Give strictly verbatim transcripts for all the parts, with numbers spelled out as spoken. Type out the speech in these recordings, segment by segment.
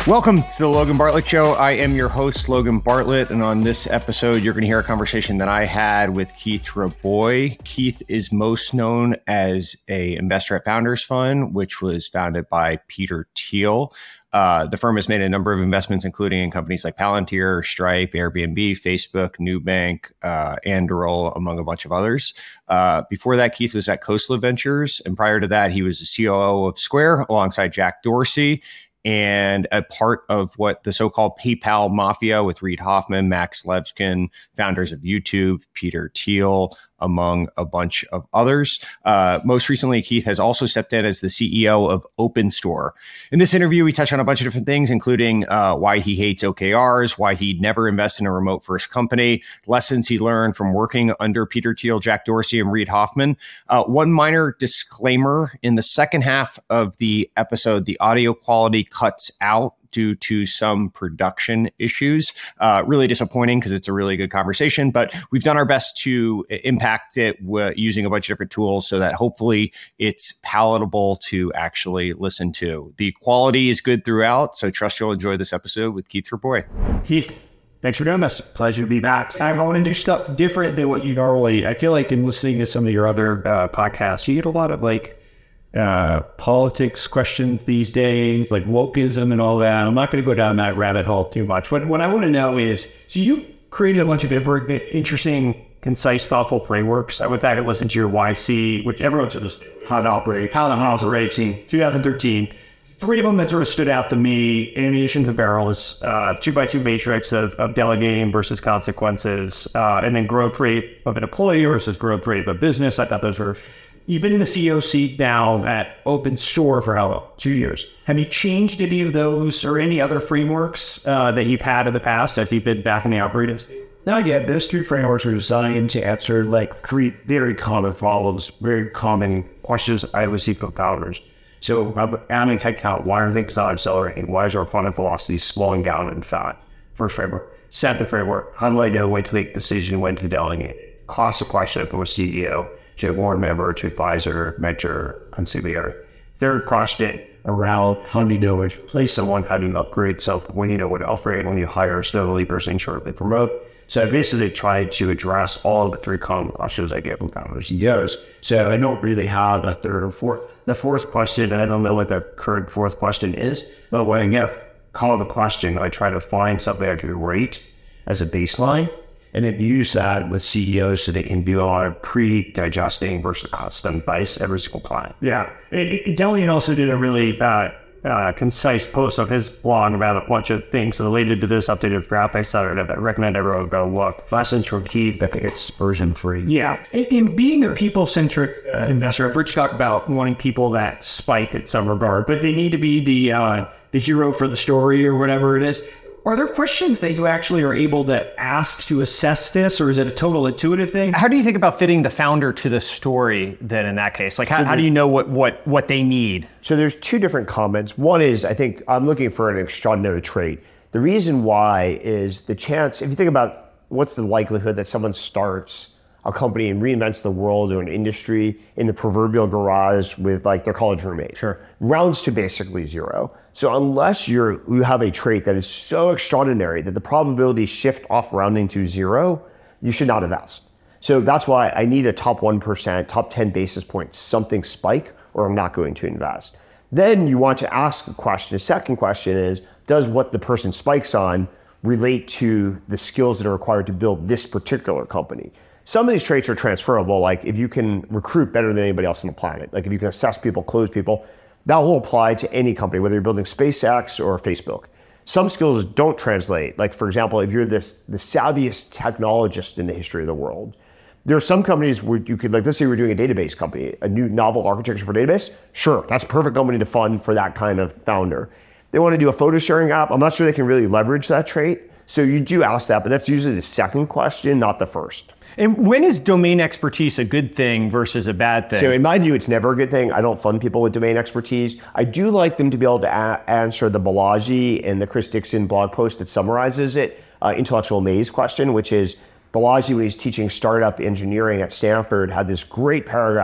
Welcome to the Logan Bartlett Show. I am your host, Logan Bartlett, and on this episode, you're going to hear a conversation that I had with Keith Rabois. Keith is most known as a investor at Founders Fund, which was founded by Peter Thiel. Uh, the firm has made a number of investments, including in companies like Palantir, Stripe, Airbnb, Facebook, Nubank, uh, Anduril, among a bunch of others. Uh, before that, Keith was at Khosla Ventures, and prior to that, he was the C O O of Square alongside Jack Dorsey, and a part of what the so-called PayPal mafia with Reid Hoffman, Max Levchin, founders of YouTube, Peter Thiel, among a bunch of others. Uh, most recently, Keith has also stepped in as the C E O of OpenStore. In this interview, we touch on a bunch of different things, including uh, why he hates O K Rs, why he'd never invest in a remote-first company, lessons he learned from working under Peter Thiel, Jack Dorsey, and Reid Hoffman. Uh, one minor disclaimer, in the second half of the episode, the audio quality cuts out due to some production issues. Uh, really disappointing because it's a really good conversation, but we've done our best to impact it w- using a bunch of different tools so that hopefully it's palatable to actually listen to. The quality is good throughout, so trust you'll enjoy this episode with Keith Rabois. Keith, thanks for doing this. Pleasure to be back. I want to do stuff different than what you normally, I feel like in listening to some of your other uh, podcasts, you get a lot of like, Uh, politics questions these days, like wokeism and all that. I'm not going to go down that rabbit hole too much. What, what I want to know is, so you created a bunch of different, interesting, concise, thoughtful frameworks. I went back and listened to your Y C, which everyone should listen to, How to Operate, How to Operate, twenty thirteen. Three of them that sort of stood out to me: ammunition to barrels, uh, two by two matrix of, of delegating versus consequences, uh, and then growth rate of an employee versus growth rate of a business. I thought those were. You've been in the C E O seat now at OpenStore for how long? Two years. Have you changed any of those or any other frameworks uh, that you've had in the past as you've been back in the operating state? Not yet. Those three frameworks are designed to answer like three very common problems, very common questions I receive from founders. So I'm adding headcount. Why are things not accelerating? Why is our funding velocity slowing down in fact? First framework. Second framework. How do I know when to make a decision, when to delegate? Classic question from a C E O. To a board member, to advisor, mentor, conciliary. Third question around how do you know when to replace someone, how do you upgrade self, when you know when to upgrade, when you hire slowly versus shortly promote. So I basically tried to address all of the three common questions I get from founders and C E Os. So I don't really have a third or fourth. The fourth question, and I don't know what the current fourth question is, but when I get called a question, I try to find something I can rate as a baseline, and then use that with C E Os so they can do a lot of pre-digesting versus custom advice every single time. Yeah. Delian also did a really uh, uh, concise post on his blog about a bunch of things related to this updated graphics that I recommend everyone go look. Lessons from Keith, I think it's version three. Yeah. In, in being a people-centric uh, investor, I've heard you talk about wanting people that spike in some regard, but they need to be the uh, the hero for the story or whatever it is. Are there questions that you actually are able to ask to assess this, or is it a total intuitive thing? How do you think about fitting the founder to the story then in that case? Like, how, so how do you know what, what, what they need? So there's two different comments. One is, I think I'm looking for an extraordinary trait. The reason why is the chance, if you think about what's the likelihood that someone starts a company and reinvents the world or an industry in the proverbial garage with like their college roommate. Sure. Rounds to basically zero. So unless you're you have a trait that is so extraordinary that the probabilities shift off rounding to zero, you should not invest. So that's why I need a top one percent, top ten basis points, something spike, or I'm not going to invest. Then you want to ask a question. The second question is, does what the person spikes on relate to the skills that are required to build this particular company? Some of these traits are transferable, like if you can recruit better than anybody else on the planet, like if you can assess people, close people, that will apply to any company, whether you're building SpaceX or Facebook. Some skills don't translate. Like for example, if you're the, the savviest technologist in the history of the world, there are some companies where you could, like let's say we're doing a database company, a new novel architecture for database, sure, that's a perfect company to fund for that kind of founder. They want to do a photo sharing app, I'm not sure they can really leverage that trait. So you do ask that, but that's usually the second question, not the first. And when is domain expertise a good thing versus a bad thing? So in my view, it's never a good thing. I don't fund people with domain expertise. I do like them to be able to a- answer the Balaji and the Chris Dixon blog post that summarizes it, uh, intellectual maze question, which is Balaji, when he's teaching startup engineering at Stanford, had this great paragraph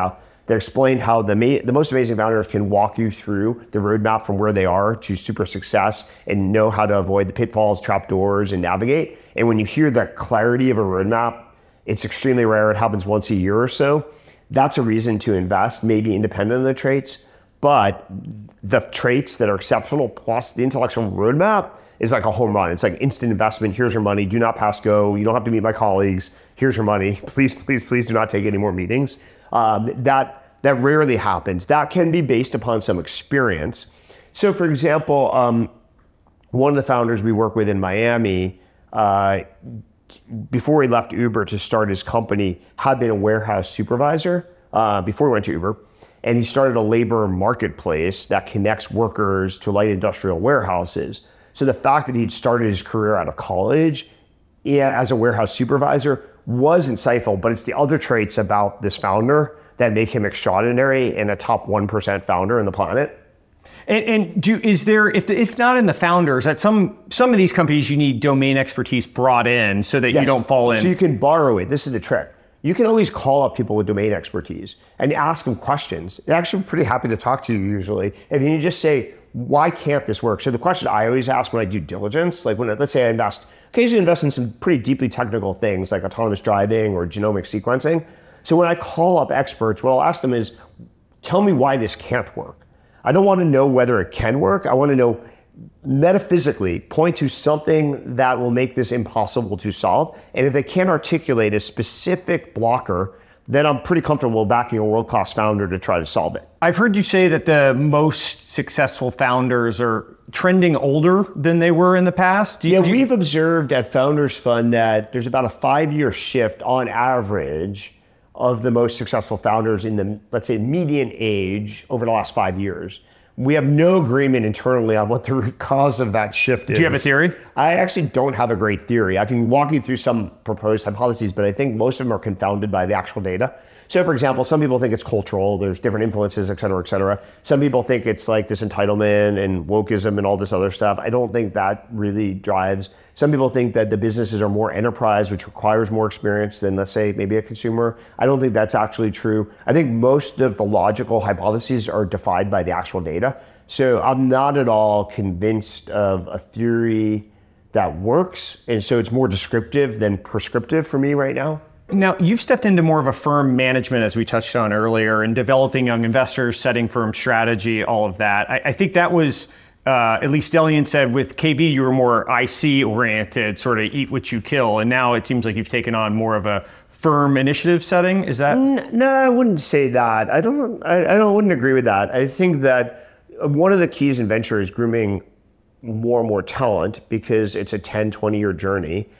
that explained how the ma- the most amazing founders can walk you through the roadmap from where they are to super success and know how to avoid the pitfalls, trapdoors, and navigate. And when you hear the clarity of a roadmap, it's extremely rare. It happens once a year or so. That's a reason to invest, maybe independent of the traits. But the traits that are exceptional plus the intellectual roadmap is like a home run. It's like instant investment. Here's your money. Do not pass go. You don't have to meet my colleagues. Here's your money. Please, please, please do not take any more meetings. Um, that that rarely happens. That can be based upon some experience. So for example, um, one of the founders we work with in Miami, uh, before he left Uber to start his company, had been a warehouse supervisor uh, before he went to Uber. And he started a labor marketplace that connects workers to light industrial warehouses. So the fact that he'd started his career out of college as a warehouse supervisor was insightful, but it's the other traits about this founder that make him extraordinary and a top one percent founder on the planet. And, and do is there, if the, if not in the founders, at some some of these companies, you need domain expertise brought in so that yes. you don't fall in. So you can borrow it. This is the trick. You can always call up people with domain expertise and ask them questions. They're actually pretty happy to talk to you usually. And then you just say, why can't this work? So the question I always ask when I do diligence, like when, let's say I invest, occasionally invest in some pretty deeply technical things like autonomous driving or genomic sequencing. So when I call up experts, what I'll ask them is, tell me why this can't work. I don't want to know whether it can work. I want to know metaphysically, point to something that will make this impossible to solve. And if they can't articulate a specific blocker, then I'm pretty comfortable backing a world-class founder to try to solve it. I've heard you say that the most successful founders are trending older than they were in the past. Do you, yeah, do you... we've observed at Founders Fund that there's about a five-year shift on average of the most successful founders in the, let's say, median age over the last five years. We have no agreement internally on what the root cause of that shift is. Do you have a theory? I actually don't have a great theory. I can walk you through some proposed hypotheses, but I think most of them are confounded by the actual data. So for example, some people think it's cultural, there's different influences, et cetera, et cetera. Some people think it's like this entitlement and wokeism and all this other stuff. I don't think that really drives. Some people think that the businesses are more enterprise, which requires more experience than, let's say, maybe a consumer. I don't think that's actually true. I think most of the logical hypotheses are defied by the actual data. So I'm not at all convinced of a theory that works. And so it's more descriptive than prescriptive for me right now. Now, you've stepped into more of a firm management, as we touched on earlier, and developing young investors, setting firm strategy, all of that. I, I think that was, uh, at least Delian said, with K V, you were more I C oriented, sort of eat what you kill. And now it seems like you've taken on more of a firm initiative setting. Is that? No, I wouldn't say that. I don't, I, I don't, wouldn't agree with that. I think that one of the keys in venture is grooming more and more talent because it's a ten, twenty year journey.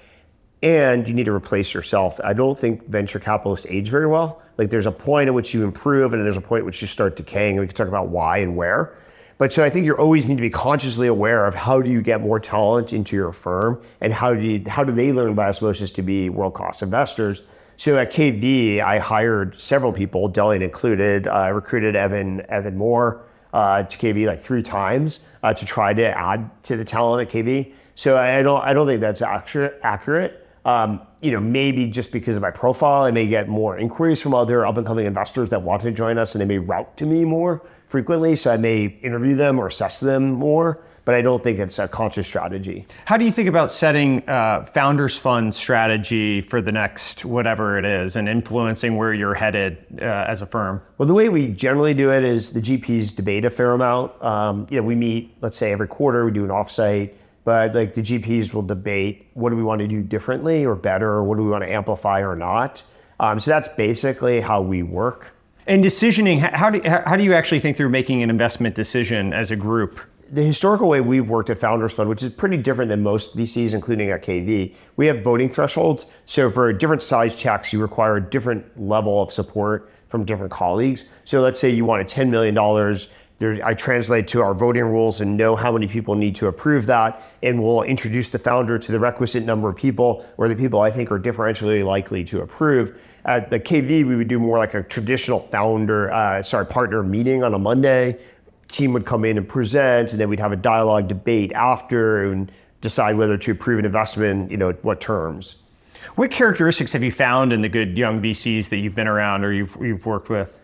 And you need to replace yourself. I don't think venture capitalists age very well. Like there's a point at which you improve and there's a point at which you start decaying. And we can talk about why and where. But so I think you always need to be consciously aware of how do you get more talent into your firm and how do you, how do they learn by osmosis to be world-class investors. So at K V, I hired several people, Delian included. Uh, I recruited Evan Evan Moore uh, to K V like three times uh, to try to add to the talent at K V. So I don't I don't think that's accurate. accurate. Um, you know, maybe just because of my profile, I may get more inquiries from other up-and-coming investors that want to join us, and they may route to me more frequently. So I may interview them or assess them more, but I don't think it's a conscious strategy. How do you think about setting uh, Founders Fund strategy for the next whatever it is and influencing where you're headed uh, as a firm? Well, the way we generally do it is the G Ps debate a fair amount. Um, you know, we meet, let's say, every quarter. We do an offsite. But like the G Ps will debate what do we want to do differently or better, or what do we want to amplify or not. Um, so that's basically how we work. And decisioning, how do how do you actually think through making an investment decision as a group? The historical way we've worked at Founders Fund, which is pretty different than most V Cs, including at K V, we have voting thresholds. So for different size checks, you require a different level of support from different colleagues. So let's say you wanted ten million dollars. There, I translate to our voting rules and know how many people need to approve that, and we'll introduce the founder to the requisite number of people, or the people I think are differentially likely to approve. At the K V, we would do more like a traditional founder, uh, sorry, partner meeting on a Monday. Team would come in and present, and then we'd have a dialogue debate after and decide whether to approve an investment, you know, what terms. What characteristics have you found in the good young V Cs that you've been around or you've you've worked with?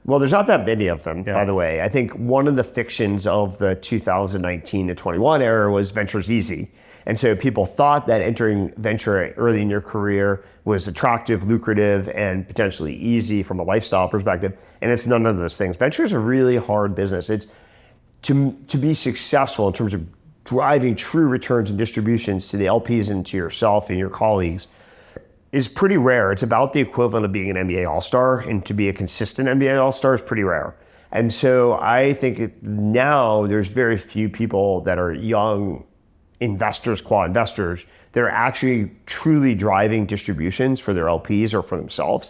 Well, there's not that many of them, Yeah. by the way. I think one of the fictions of the two thousand nineteen to twenty-one era was venture's easy. And so people thought that entering venture early in your career was attractive, lucrative, and potentially easy from a lifestyle perspective. And it's none of those things. Venture is a really hard business. It's to, to be successful in terms of driving true returns and distributions to the L Ps and to yourself and your colleagues is pretty rare. It's about the equivalent of being an N B A All-Star, and to be a consistent N B A All-Star is pretty rare. And so I think it, now there's very few people that are young investors, qual investors, that are actually truly driving distributions for their L Ps or for themselves.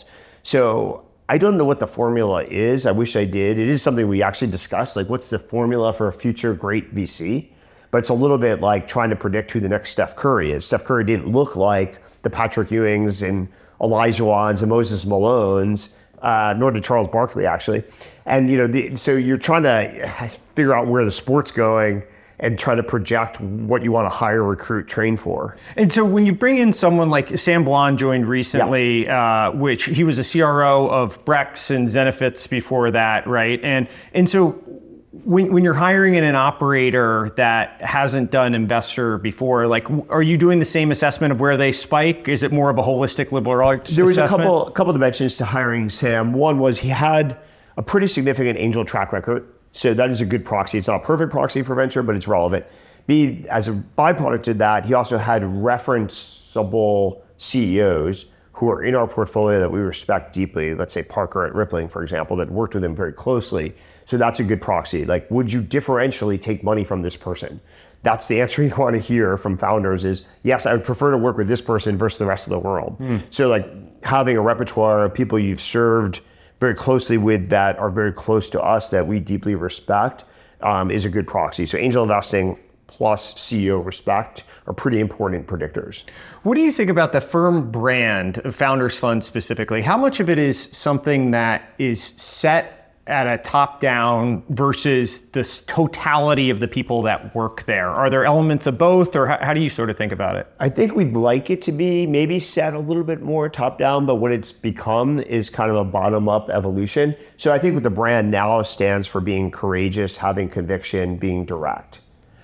So I don't know what the formula is. I wish I did. It is something we actually discussed, like what's the formula for a future great V C? But it's a little bit like trying to predict who the next Steph Curry is. Steph Curry didn't look like the Patrick Ewings and Elijah Wans and Moses Malones, uh, nor did Charles Barkley, actually. And you know, the, so you're trying to figure out where the sport's going and try to project what you want to hire, recruit, train for. And so when you bring in someone like Sam Blond joined recently, yeah. uh, which he was a C R O of Brex and Zenefits before that, right? And and so when when you're hiring in an operator that hasn't done investor before, like, are you doing the same assessment of where they spike? Is it more of a holistic liberal arts There was assessment? a couple, a couple dimensions to hiring Sam. One was he had a pretty significant angel track record. So that is a good proxy. It's not a perfect proxy for venture, but it's relevant. B, as a byproduct of that, he also had referenceable C E Os who are in our portfolio that we respect deeply. Let's say Parker at Rippling, for example, that worked with him very closely. So that's a good proxy. Like, would you differentially take money from this person? That's the answer you want to hear from founders is, yes, I would prefer to work with this person versus the rest of the world. Mm. So like having a repertoire of people you've served very closely with that are very close to us that we deeply respect um, is a good proxy. So angel investing plus C E O respect are pretty important predictors. What do you think about the firm brand of Founders Fund specifically? How much of it is something that is set at a top-down versus the totality of the people that work there? Are there elements of both, or how, how do you sort of think about it? I think we'd like it to be maybe set a little bit more top-down, but what it's become is kind of a bottom-up evolution. So I think what the brand now stands for being courageous, having conviction, being direct.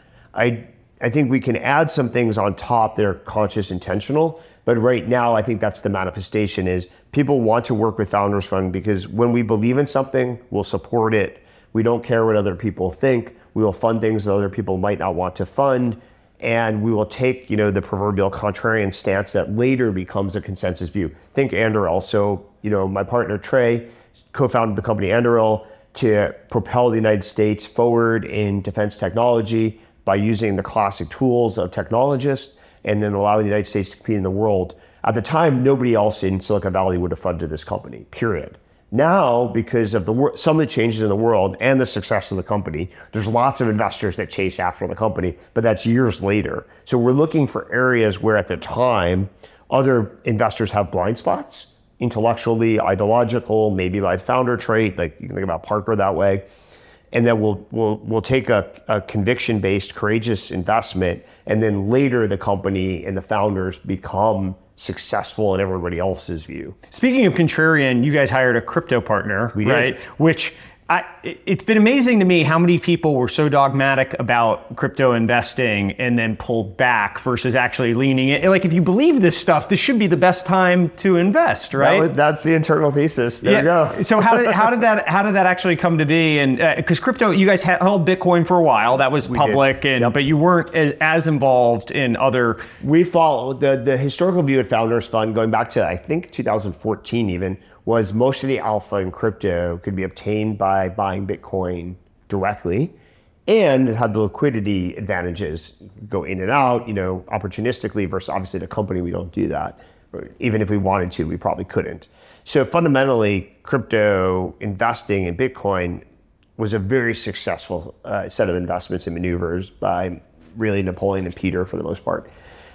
I I think we can add some things on top that are conscious, intentional, but right now I think that's the manifestation is people want to work with Founders Fund because when we believe in something, we'll support it. We don't care what other people think. We will fund things that other people might not want to fund. And we will take, you know, the proverbial contrarian stance that later becomes a consensus view. Think Anduril. So, you know, my partner Trey co-founded the company Anduril to propel the United States forward in defense technology by using the classic tools of technologists and then allowing the United States to compete in the world. At the time, nobody else in Silicon Valley would have funded this company, period. Now, because of the wor- some of the changes in the world and the success of the company, there's lots of investors that chase after the company, but that's years later. So we're looking for areas where at the time, other investors have blind spots, intellectually, ideological, maybe by founder trait, like you can think about Parker that way. And then we'll we'll we'll take a, a conviction-based, courageous investment, and then later the company and the founders become successful in everybody else's view. Speaking of contrarian, you guys hired a crypto partner, we did. right? Which I, it's been amazing to me how many people were so dogmatic about crypto investing and then pulled back versus actually leaning in. Like, if you believe this stuff, this should be the best time to invest, right? That was, that's the internal thesis. There yeah. you go. So how did how did that how did that actually come to be? And because uh, crypto, you guys had, held Bitcoin for a while, that was we public, did. and Yep. but you weren't as, as involved in other. We follow the the historical view at Founders Fund going back to I think two thousand fourteen even. Was most of the alpha in crypto could be obtained by buying Bitcoin directly, and it had the liquidity advantages, go in and out, you know, opportunistically versus obviously the company, we don't do that. Even if we wanted to, we probably couldn't. So fundamentally, crypto investing in Bitcoin was a very successful uh, set of investments and maneuvers by really Napoleon and Peter for the most part.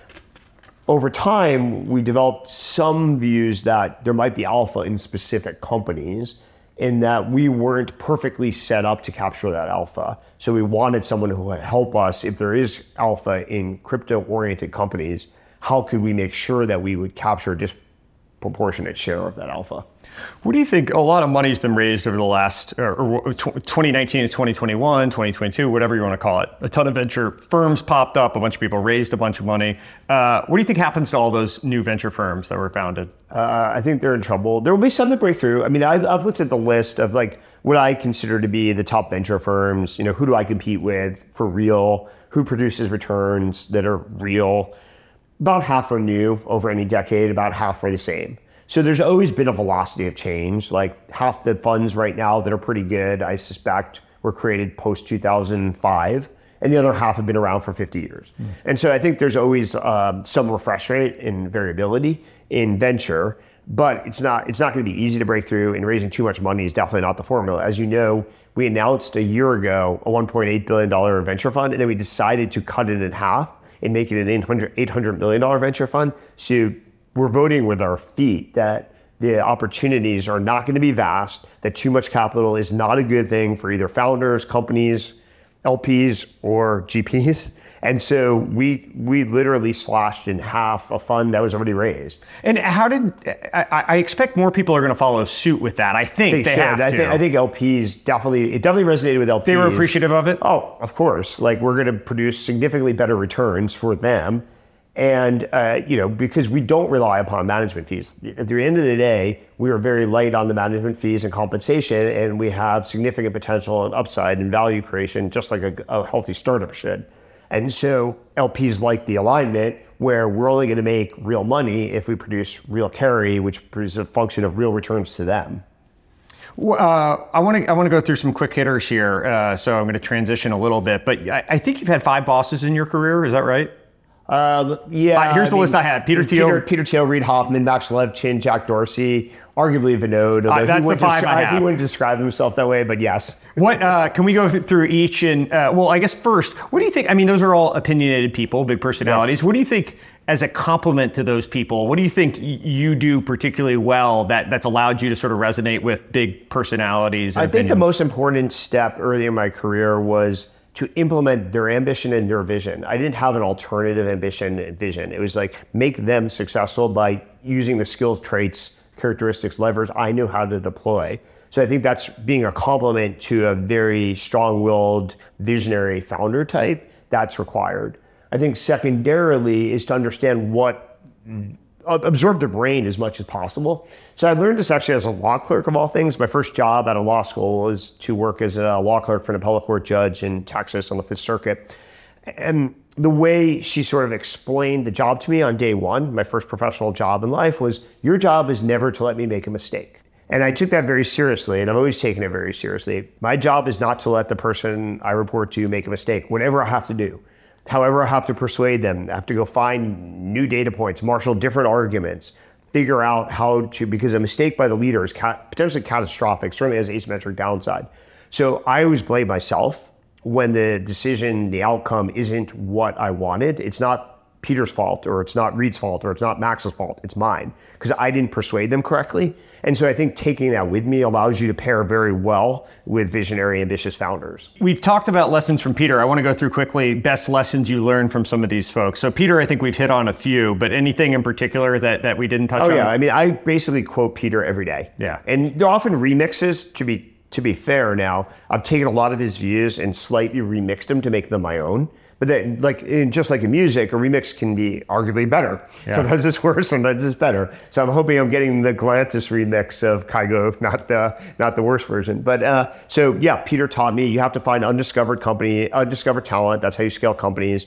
Over time, we developed some views that there might be alpha in specific companies and that we weren't perfectly set up to capture that alpha. So we wanted someone who would help us if there is alpha in crypto-oriented companies, how could we make sure that we would capture just proportionate share of that alpha. What do you think? A lot of money's been raised over the last, or, or twenty nineteen to twenty twenty-one, twenty twenty-two, whatever you want to call it. A ton of venture firms popped up, a bunch of people raised a bunch of money. Uh, what do you think happens to all those new venture firms that were founded? Uh, I think they're in trouble. There will be some that break through. I mean, I, I've looked at the list of like what I consider to be the top venture firms. You know, who do I compete with for real? Who produces returns that are real? About half are new over any decade, about half are the same. So there's always been a velocity of change. Like half the funds right now that are pretty good, I suspect, were created post two thousand five, and the other half have been around for fifty years. Mm. And so I think there's always um, some refresh rate and variability in venture, but it's not it's not going to be easy to break through, and raising too much money is definitely not the formula. As you know, we announced a year ago a one point eight billion dollars venture fund, and then we decided to cut it in half and make it an eight hundred million dollars venture fund. So we're voting with our feet that the opportunities are not going to be vast, that too much capital is not a good thing for either founders, companies, L Ps, or G Ps. And so we we literally slashed in half a fund that was already raised. And how did, I, I expect more people are going to follow suit with that. I think they, they, they have I to. Think, I think L Ps definitely, it definitely resonated with L Ps. They were appreciative of it? Oh, of course. Like we're going to produce significantly better returns for them. And, uh, you know, because we don't rely upon management fees. At the end of the day, we are very light on the management fees and compensation, and we have significant potential and upside and value creation, just like a, a healthy startup should. And so L Ps like the alignment where we're only going to make real money if we produce real carry, which is a function of real returns to them. Uh, I want to I want to go through some quick hitters here, uh, so I'm going to transition a little bit. But I, I think you've had five bosses in your career. Is that right? Uh, yeah. Uh, here's the I mean, list I had. Peter Thiel. Peter, Peter Thiel, Reid Hoffman, Max Levchin, Jack Dorsey, arguably Vinod. Uh, that's the five to, I have. He wouldn't describe himself that way, but yes. What uh, can we go through each? And uh, well, I guess first, what do you think? I mean, those are all opinionated people, big personalities. Yes. What do you think, as a compliment to those people, what do you think you do particularly well that that's allowed you to sort of resonate with big personalities? And I think opinions? the most important step early in my career was to implement their ambition and their vision. I didn't have an alternative ambition and vision. It was like make them successful by using the skills, traits, characteristics, levers I knew how to deploy. So I think that's being a compliment to a very strong-willed, visionary founder type that's required. I think secondarily is to understand what, absorb their brain as much as possible. So I learned this actually as a law clerk of all things. My first job at a law school was to work as a law clerk for an appellate court judge in Texas on the Fifth Circuit. And the way she sort of explained the job to me on day one, my first professional job in life, was your job is never to let me make a mistake. And I took that very seriously, and I've always taken it very seriously. My job is not to let the person I report to make a mistake, whatever I have to do. However, I have to persuade them. I have to go find new data points, marshal different arguments, figure out how to, because a mistake by the leader is ca- potentially catastrophic, certainly has asymmetric downside. So I always blame myself when the decision, the outcome isn't what I wanted. It's not Peter's fault, or it's not Reid's fault, or it's not Max's fault. It's mine, because I didn't persuade them correctly. And so I think taking that with me allows you to pair very well with visionary, ambitious founders. We've talked about lessons from Peter. I want to go through quickly best lessons you learned from some of these folks. So Peter, I think we've hit on a few, but anything in particular that, that we didn't touch oh, on? Oh yeah, I mean, I basically quote Peter every day. Yeah. And they're often remixes, to be to be fair now. I've taken a lot of his views and slightly remixed them to make them my own. But then, like in, just like in music, a remix can be arguably better. Yeah. Sometimes it's worse, sometimes it's better. So I'm hoping I'm getting the Galantis remix of Kygo, not the not the worst version. But uh, so yeah, Peter taught me you have to find undiscovered company, undiscovered talent. That's how you scale companies.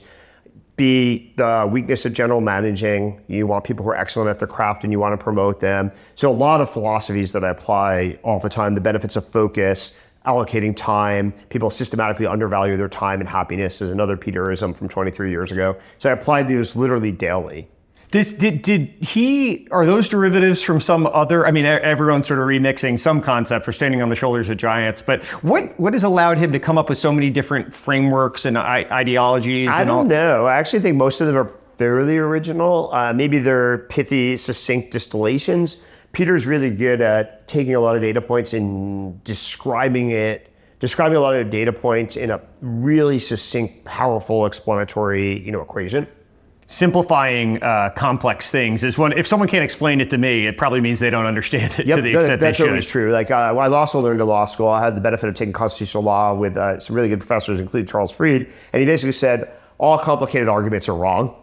B, the weakness of general managing. You want people who are excellent at their craft and you want to promote them. So a lot of philosophies that I apply all the time. The benefits of focus, allocating time. People systematically undervalue their time and happiness is another Peterism from twenty-three years ago. So I applied these literally daily. This, did did he, are those derivatives from some other, I mean, everyone's sort of remixing some concept for standing on the shoulders of giants, but what what has allowed him to come up with so many different frameworks and I- ideologies? I and don't all? know. I actually think most of them are fairly original. Uh, maybe they're pithy, succinct distillations. Peter's really good at taking a lot of data points and describing it, describing a lot of data points in a really succinct, powerful, explanatory, you know, equation. simplifying uh, complex things is when, if someone can't explain it to me, it probably means they don't understand it yep, to the extent that, that's they should. That's always true. Like uh, when I also learned in law school, I had the benefit of taking constitutional law with uh, some really good professors, including Charles Fried. And he basically said, all complicated arguments are wrong.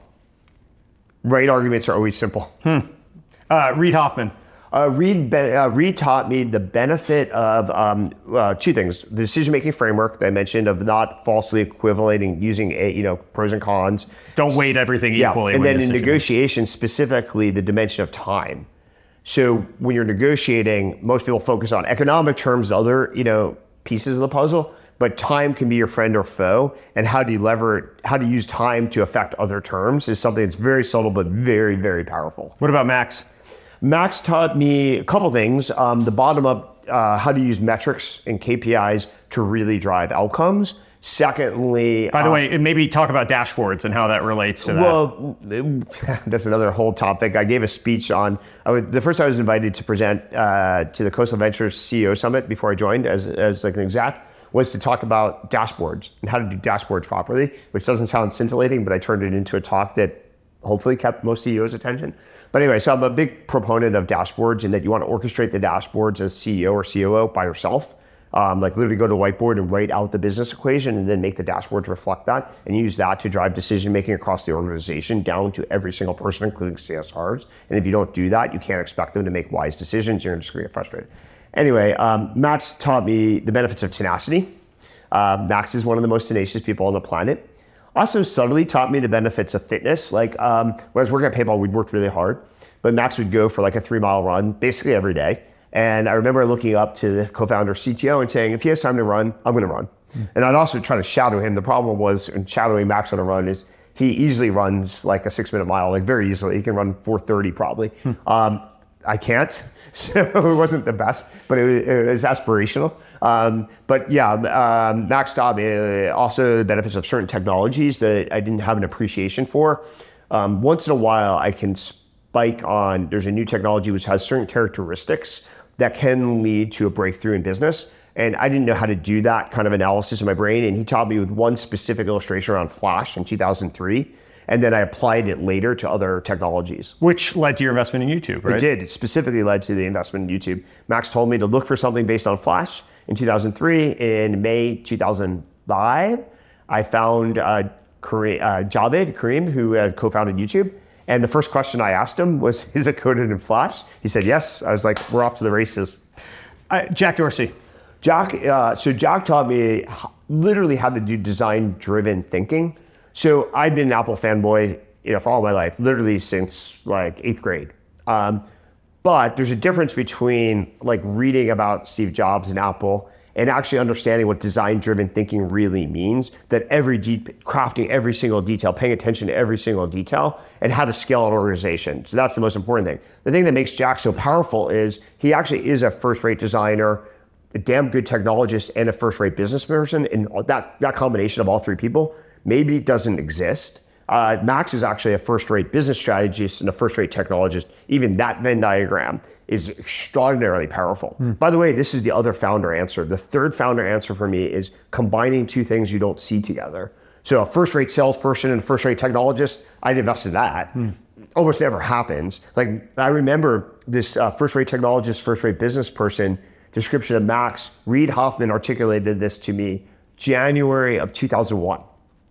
Right arguments are always simple. Hmm. Uh, Reid Hoffman. Uh, Reid, uh, Reid taught me the benefit of um, uh, two things: the decision-making framework that I mentioned, of not falsely equivalating, using a, you know pros and cons. Don't weight everything yeah. equally. And then in negotiation, specifically the dimension of time. So when you're negotiating, most people focus on economic terms and other you know pieces of the puzzle, but time can be your friend or foe. And how do you lever, how to use time to affect other terms is something that's very subtle but very, very powerful. What about Max? Max taught me a couple things. Um, the bottom up, uh, how to use metrics and K P Is to really drive outcomes. Secondly, by the uh, way, maybe talk about dashboards and how that relates to that. Well, that's another whole topic. I gave a speech on, I was, the first I was invited to present uh, to the Coastal Ventures C E O Summit before I joined as, as like an exec, was to talk about dashboards and how to do dashboards properly, which doesn't sound scintillating, but I turned it into a talk that hopefully kept most C E Os' attention. But anyway, so I'm a big proponent of dashboards, and that you want to orchestrate the dashboards as C E O or C O O by yourself. Um, like literally go to the whiteboard and write out the business equation and then make the dashboards reflect that, and use that to drive decision-making across the organization down to every single person, including C S Rs. And if you don't do that, you can't expect them to make wise decisions. You're just going to get frustrated. Anyway, um, Max taught me the benefits of tenacity. Uh, Max is one of the most tenacious people on the planet. Also subtly taught me the benefits of fitness. Like um, when I was working at PayPal, we'd worked really hard, but Max would go for like a three mile run basically every day. And I remember looking up to the co-founder C T O and saying, if he has time to run, I'm going to run. Mm. And I'd also try to shadow him. The problem was in shadowing Max on a run is he easily runs like a six minute mile, like very easily. He can run four thirty probably. Mm. Um, I can't, so it wasn't the best, but it was, it was aspirational. Um, but yeah, um, Max taught me also the benefits of certain technologies that I didn't have an appreciation for. Um, once in a while, I can spike on, there's a new technology which has certain characteristics that can lead to a breakthrough in business. And I didn't know how to do that kind of analysis in my brain. And he taught me with one specific illustration around Flash in two thousand three. And then I applied it later to other technologies. Which led to your investment in YouTube, right? It did. It specifically led to the investment in YouTube. Max told me to look for something based on Flash in two thousand three. In May two thousand five, I found uh, Kareem, uh, Javed Karim, who had co-founded YouTube. And the first question I asked him was, is it coded in Flash? He said, yes. I was like, we're off to the races. Uh, Jack Dorsey. Jack, uh, so Jack taught me literally how to do design-driven thinking. So I've been an Apple fanboy, you know, for all my life, literally since like eighth grade. Um, but there's a difference between like reading about Steve Jobs and Apple and actually understanding what design-driven thinking really means, that every de- crafting every single detail, paying attention to every single detail, and how to scale an organization. So that's the most important thing. The thing that makes Jack so powerful is he actually is a first-rate designer, a damn good technologist, and a first-rate business person. And that, that combination of all three people maybe doesn't exist. Uh, Max is actually a first-rate business strategist and a first-rate technologist. Even that Venn diagram is extraordinarily powerful. Mm. By the way, this is the other founder answer. The third founder answer for me is combining two things you don't see together. So a first-rate salesperson and a first-rate technologist, I'd invest in that. Mm. Almost never happens. Like I remember this uh, first-rate technologist, first-rate business person description of Max. Reid Hoffman articulated this to me January of two thousand one.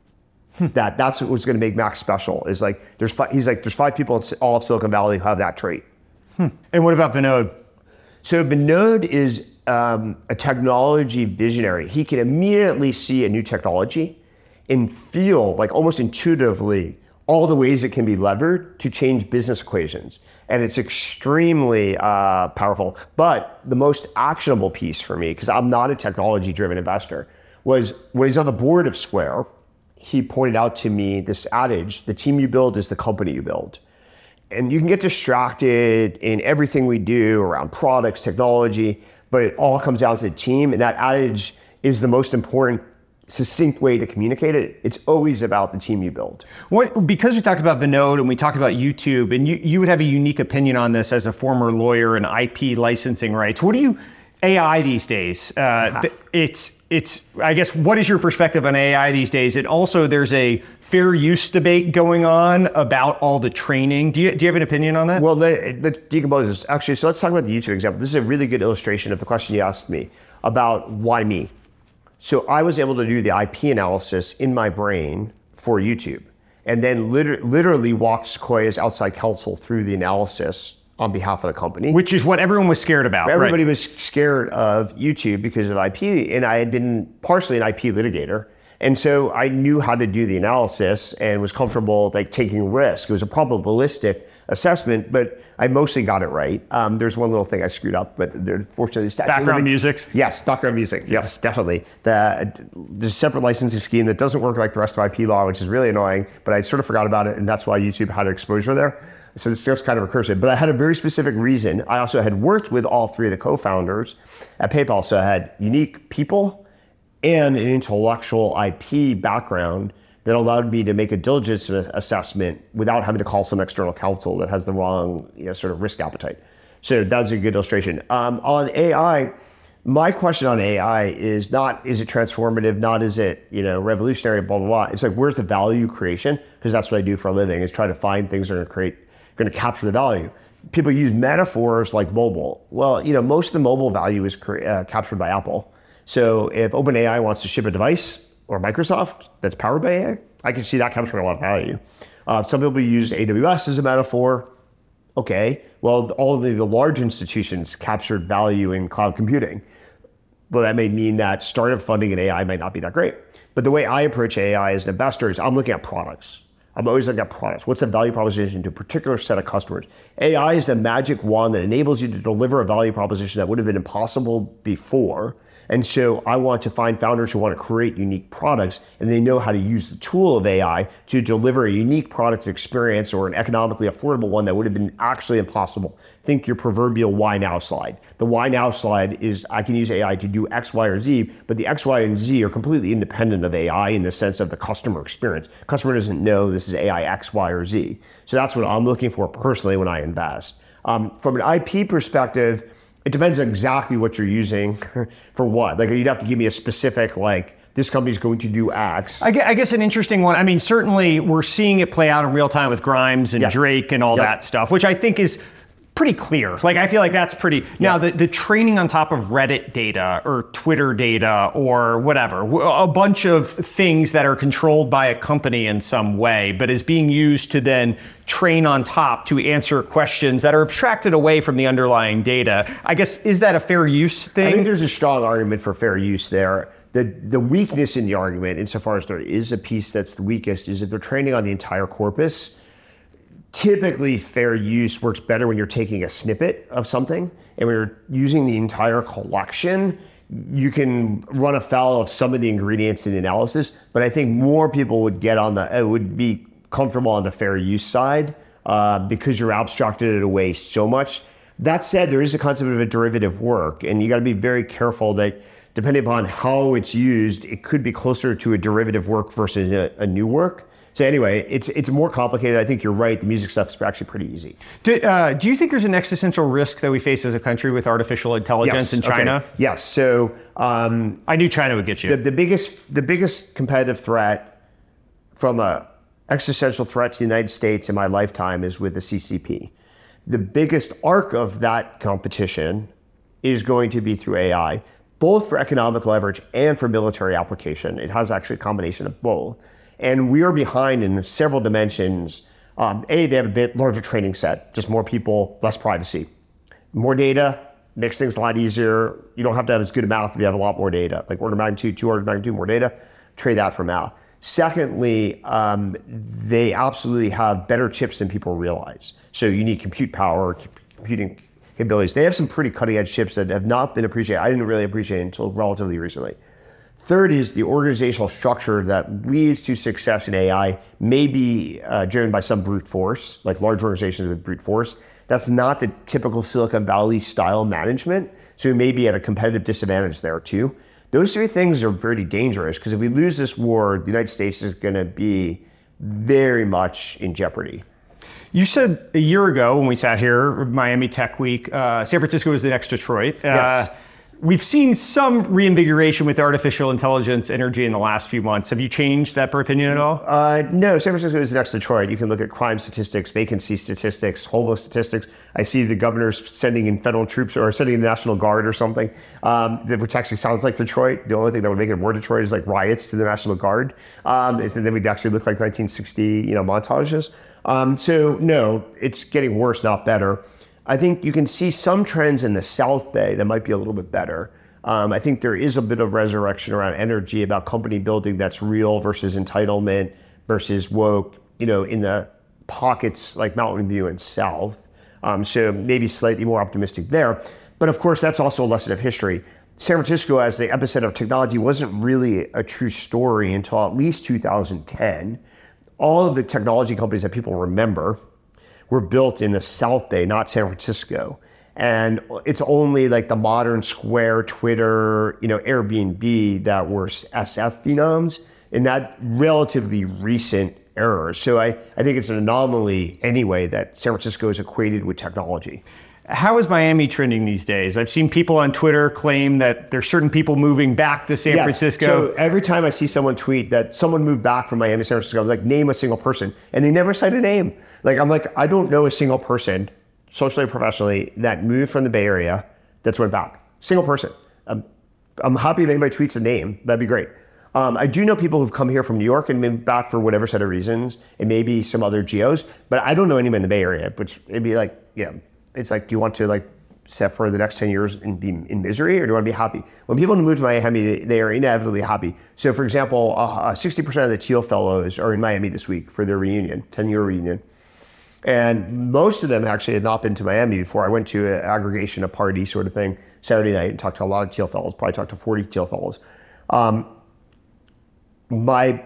that that's what was going to make Max special. Is like there's five, he's like there's five people in all of Silicon Valley who have that trait. Hmm. And what about Vinod? So Vinod is um, a technology visionary. He can immediately see a new technology and feel like almost intuitively all the ways it can be levered to change business equations. And it's extremely uh, powerful. But the most actionable piece for me, because I'm not a technology-driven investor, was when he's on the board of Square, he pointed out to me this adage, the team you build is the company you build. And you can get distracted in everything we do around products, technology, but it all comes down to the team. And that adage is the most important, succinct way to communicate it. It's always about the team you build. What, because we talked about Vinod and we talked about YouTube, and you, you would have a unique opinion on this as a former lawyer and I P licensing rights. What do you A I these days. Uh, uh-huh. It's, it's. I guess, what is your perspective on A I these days? And also, there's a fair use debate going on about all the training. Do you do you have an opinion on that? Well, the, the decompose this. Actually, so let's talk about the YouTube example. This is a really good illustration of the question you asked me about why me. So I was able to do the I P analysis in my brain for YouTube, and then liter- literally walked Sequoia's outside counsel through the analysis on behalf of the company. Which is what everyone was scared about. Everybody right? was scared of YouTube because of I P, and I had been partially an I P litigator. And so I knew how to do the analysis and was comfortable like taking risk. It was a probabilistic assessment, but I mostly got it right. Um, there's one little thing I screwed up, but fortunately, the background music. Yes, background music. Yes, definitely. The, there's a separate licensing scheme that doesn't work like the rest of I P law, which is really annoying. But I sort of forgot about it, and that's why YouTube had exposure there. So this is kind of recursive, but I had a very specific reason. I also had worked with all three of the co-founders at PayPal, so I had unique people and an intellectual I P background that allowed me to make a diligence assessment without having to call some external counsel that has the wrong, you know, sort of risk appetite. So that's a good illustration. Um, on A I, my question on A I is not, is it transformative? Not, is it, you know, revolutionary, blah, blah, blah. It's like, where's the value creation? Because that's what I do for a living, is try to find things that are going to create, going to capture the value. People use metaphors like mobile. Well, you know, most of the mobile value is uh, captured by Apple. So if OpenAI wants to ship a device, or Microsoft that's powered by A I, I can see that capturing a lot of value. Uh, some people use A W S as a metaphor. Okay, well, all of the, the large institutions captured value in cloud computing. Well, that may mean that startup funding in A I might not be that great. But the way I approach A I as an investor is I'm looking at products. I'm always looking at products. What's the value proposition to a particular set of customers? A I is the magic wand that enables you to deliver a value proposition that would have been impossible before. And so I want to find founders who want to create unique products, and they know how to use the tool of A I to deliver a unique product experience or an economically affordable one that would have been actually impossible. Think your proverbial why now slide. The why now slide is I can use A I to do X, Y, or Z, but the X, Y, and Z are completely independent of A I in the sense of the customer experience. Customer doesn't know this is A I X, Y, or Z. So that's what I'm looking for personally when I invest. Um, from an I P perspective, it depends on exactly what you're using for what. Like, you'd have to give me a specific, like, this company's going to do X. I guess, I guess an interesting one. I mean, certainly we're seeing it play out in real time with Grimes and yeah. Drake and all yeah. that stuff, which I think is pretty clear. Like, I feel like that's pretty. Yeah. Now, the, the training on top of Reddit data or Twitter data or whatever, a bunch of things that are controlled by a company in some way, but is being used to then train on top to answer questions that are abstracted away from the underlying data. I guess, is that a fair use thing? I think there's a strong argument for fair use there. The the weakness in the argument, insofar as there is a piece that's the weakest, is if they're training on the entire corpus. Typically, fair use works better when you're taking a snippet of something, and when you're using the entire collection, you can run afoul of some of the ingredients in the analysis. But I think more people would get on the, uh, would be comfortable on the fair use side uh, because you're abstracted it away so much. That said, there is a concept of a derivative work, and you got to be very careful that depending upon how it's used, it could be closer to a derivative work versus a, a new work. So anyway, it's it's more complicated. I think you're right. The music stuff is actually pretty easy. Do, uh, do you think there's an existential risk that we face as a country with artificial intelligence yes. in China? Okay. Yes. So um, I knew China would get you. The, the biggest the biggest competitive threat from a existential threat to the United States in my lifetime is with the C C P. The biggest arc of that competition is going to be through A I, both for economic leverage and for military application. It has actually a combination of both. And we are behind in several dimensions. Um, A, they have a bit larger training set, just more people, less privacy. More data makes things a lot easier. You don't have to have as good a math if you have a lot more data. Like order of magnitude, two orders of magnitude more data, trade that for math. Secondly, um, they absolutely have better chips than people realize. So you need compute power, computing capabilities. They have some pretty cutting edge chips that have not been appreciated. I didn't really appreciate it until relatively recently. Third is the organizational structure that leads to success in A I may be uh, driven by some brute force, like large organizations with brute force. That's not the typical Silicon Valley style management. So we may be at a competitive disadvantage there too. Those three things are very dangerous because if we lose this war, the United States is going to be very much in jeopardy. You said a year ago when we sat here, Miami Tech Week, uh, San Francisco is the next Detroit. Uh, yes. We've seen some reinvigoration with artificial intelligence energy in the last few months. Have you changed that opinion at all? Uh, no, San Francisco is next to Detroit. You can look at crime statistics, vacancy statistics, homeless statistics. I see the governor's sending in federal troops or sending in the National Guard or something, um, which actually sounds like Detroit. The only thing that would make it more Detroit is like riots to the National Guard. Um, and then we'd actually look like nineteen sixty, you know, montages. Um, so no, it's getting worse, not better. I think you can see some trends in the South Bay that might be a little bit better. Um, I think there is a bit of resurrection around energy, about company building that's real versus entitlement versus woke, you know, in the pockets like Mountain View and South. Um, so maybe slightly more optimistic there. But of course, that's also a lesson of history. San Francisco, as the epicenter of technology, wasn't really a true story until at least two thousand ten. All of the technology companies that people remember were built in the South Bay, not San Francisco. And it's only like the modern Square, Twitter, you know, Airbnb that were S F phenoms in that relatively recent era. So I, I think it's an anomaly anyway that San Francisco is equated with technology. How is Miami trending these days? I've seen people on Twitter claim that there's certain people moving back to San yes. Francisco. So every time I see someone tweet that someone moved back from Miami to San Francisco, I'm like, name a single person. And they never cite a name. Like, I'm like, I don't know a single person, socially or professionally, that moved from the Bay Area that's went back. Single person. Um, I'm happy if anybody tweets a name. That'd be great. Um, I do know people who've come here from New York and moved back for whatever set of reasons, and maybe some other geos, but I don't know anyone in the Bay Area, which it'd be like, you know, it's like, do you want to like set for the next ten years and be in misery, or do you want to be happy? When people move to Miami, they, they are inevitably happy. So for example, uh, sixty percent of the Thiel Fellows are in Miami this week for their reunion, ten-year reunion. And most of them actually had not been to Miami before. I went to an aggregation, a party sort of thing, Saturday night, and talked to a lot of Thiel Fellows, probably talked to forty Thiel Fellows. Um, my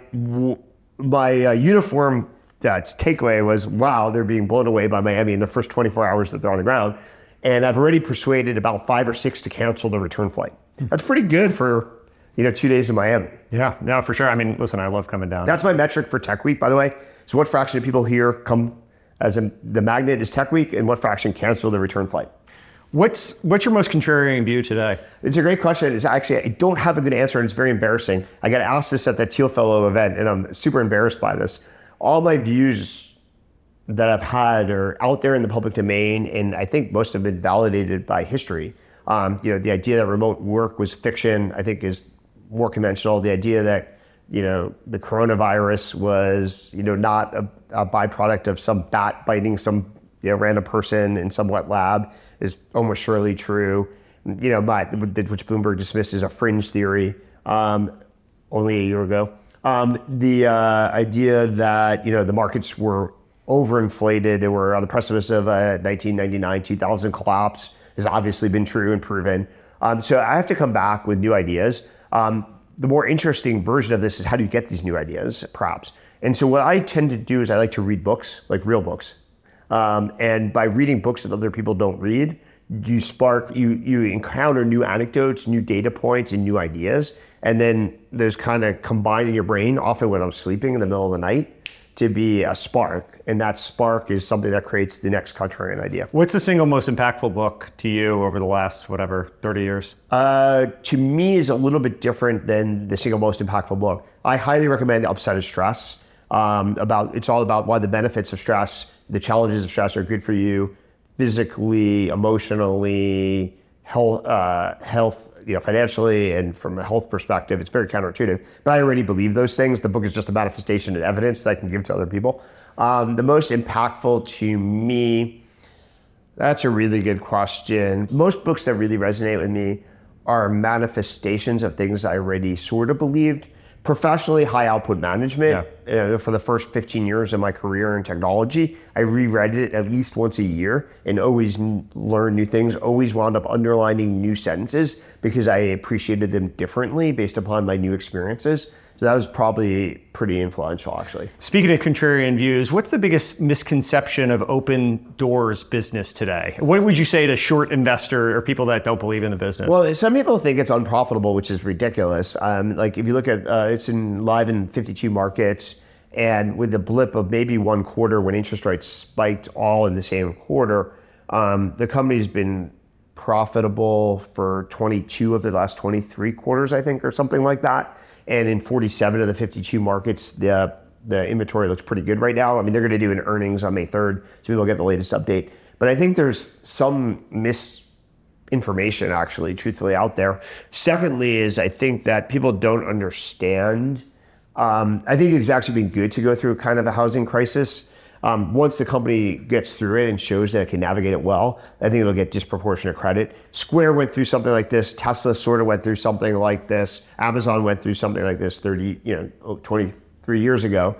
my uh, uniform that's takeaway was, wow, they're being blown away by Miami in the first twenty-four hours that they're on the ground. And I've already persuaded about five or six to cancel the return flight. That's pretty good for, you know, two days in Miami. Yeah, no, for sure. I mean, listen, I love coming down. That's my metric for Tech Week, by the way. So what fraction of people here come as a, the magnet is Tech Week, and what fraction cancel the return flight? What's what's your most contrarian view today? It's a great question. It's actually, I don't have a good answer, and it's very embarrassing. I got asked this at the Thiel Fellow event, and I'm super embarrassed by this. All my views that I've had are out there in the public domain, and I think most have been validated by history. Um, you know, the idea that remote work was fiction, I think, is more conventional. The idea that, you know, the coronavirus was, you know, not a, a byproduct of some bat biting some, you know, random person in some wet lab is almost surely true. You know, but which Bloomberg dismissed as a fringe theory um, only a year ago. Um, the uh, idea that, you know, the markets were overinflated, they were on the precipice of a nineteen ninety-nine two thousand collapse has obviously been true and proven. Um, so I have to come back with new ideas. Um, the more interesting version of this is, how do you get these new ideas, perhaps? And so what I tend to do is I like to read books, like real books. Um, and by reading books that other people don't read, you spark, you you encounter new anecdotes, new data points, and new ideas. And then those kind of combine in your brain, often when I'm sleeping in the middle of the night, to be a spark. And that spark is something that creates the next contrarian idea. What's the single most impactful book to you over the last, whatever, thirty years? Uh, to me, is a little bit different than the single most impactful book. I highly recommend The Upside of Stress. Um, about It's all about why the benefits of stress, the challenges of stress are good for you physically, emotionally, health, uh, health, you know, financially, and from a health perspective. It's very counterintuitive, but I already believe those things. The book is just a manifestation and evidence that I can give to other people. Um, the most impactful to me, that's a really good question. Most books that really resonate with me are manifestations of things I already sort of believed. Professionally, high output management. Yeah. You know, for the first fifteen years of my career in technology, I reread it at least once a year and always n- learned new things, always wound up underlining new sentences because I appreciated them differently based upon my new experiences. So that was probably pretty influential, actually. Speaking of contrarian views, what's the biggest misconception of open doors business today? What would you say to short investor or people that don't believe in the business? Well, some people think it's unprofitable, which is ridiculous. Um, like if you look at, uh, it's in live in fifty-two markets, and with the blip of maybe one quarter when interest rates spiked all in the same quarter, um, the company's been profitable for twenty-two of the last twenty-three quarters, I think, or something like that. And in forty-seven of the fifty-two markets, the the inventory looks pretty good right now. I mean, they're going to do an earnings on May third, so people will get the latest update. But I think there's some misinformation, actually, truthfully, out there. Secondly is I think that people don't understand. Um, I think it's actually been good to go through kind of a housing crisis. Um, once the company gets through it and shows that it can navigate it well, I think it'll get disproportionate credit. Square went through something like this. Tesla sort of went through something like this. Amazon went through something like this thirty, you know, twenty-three years ago.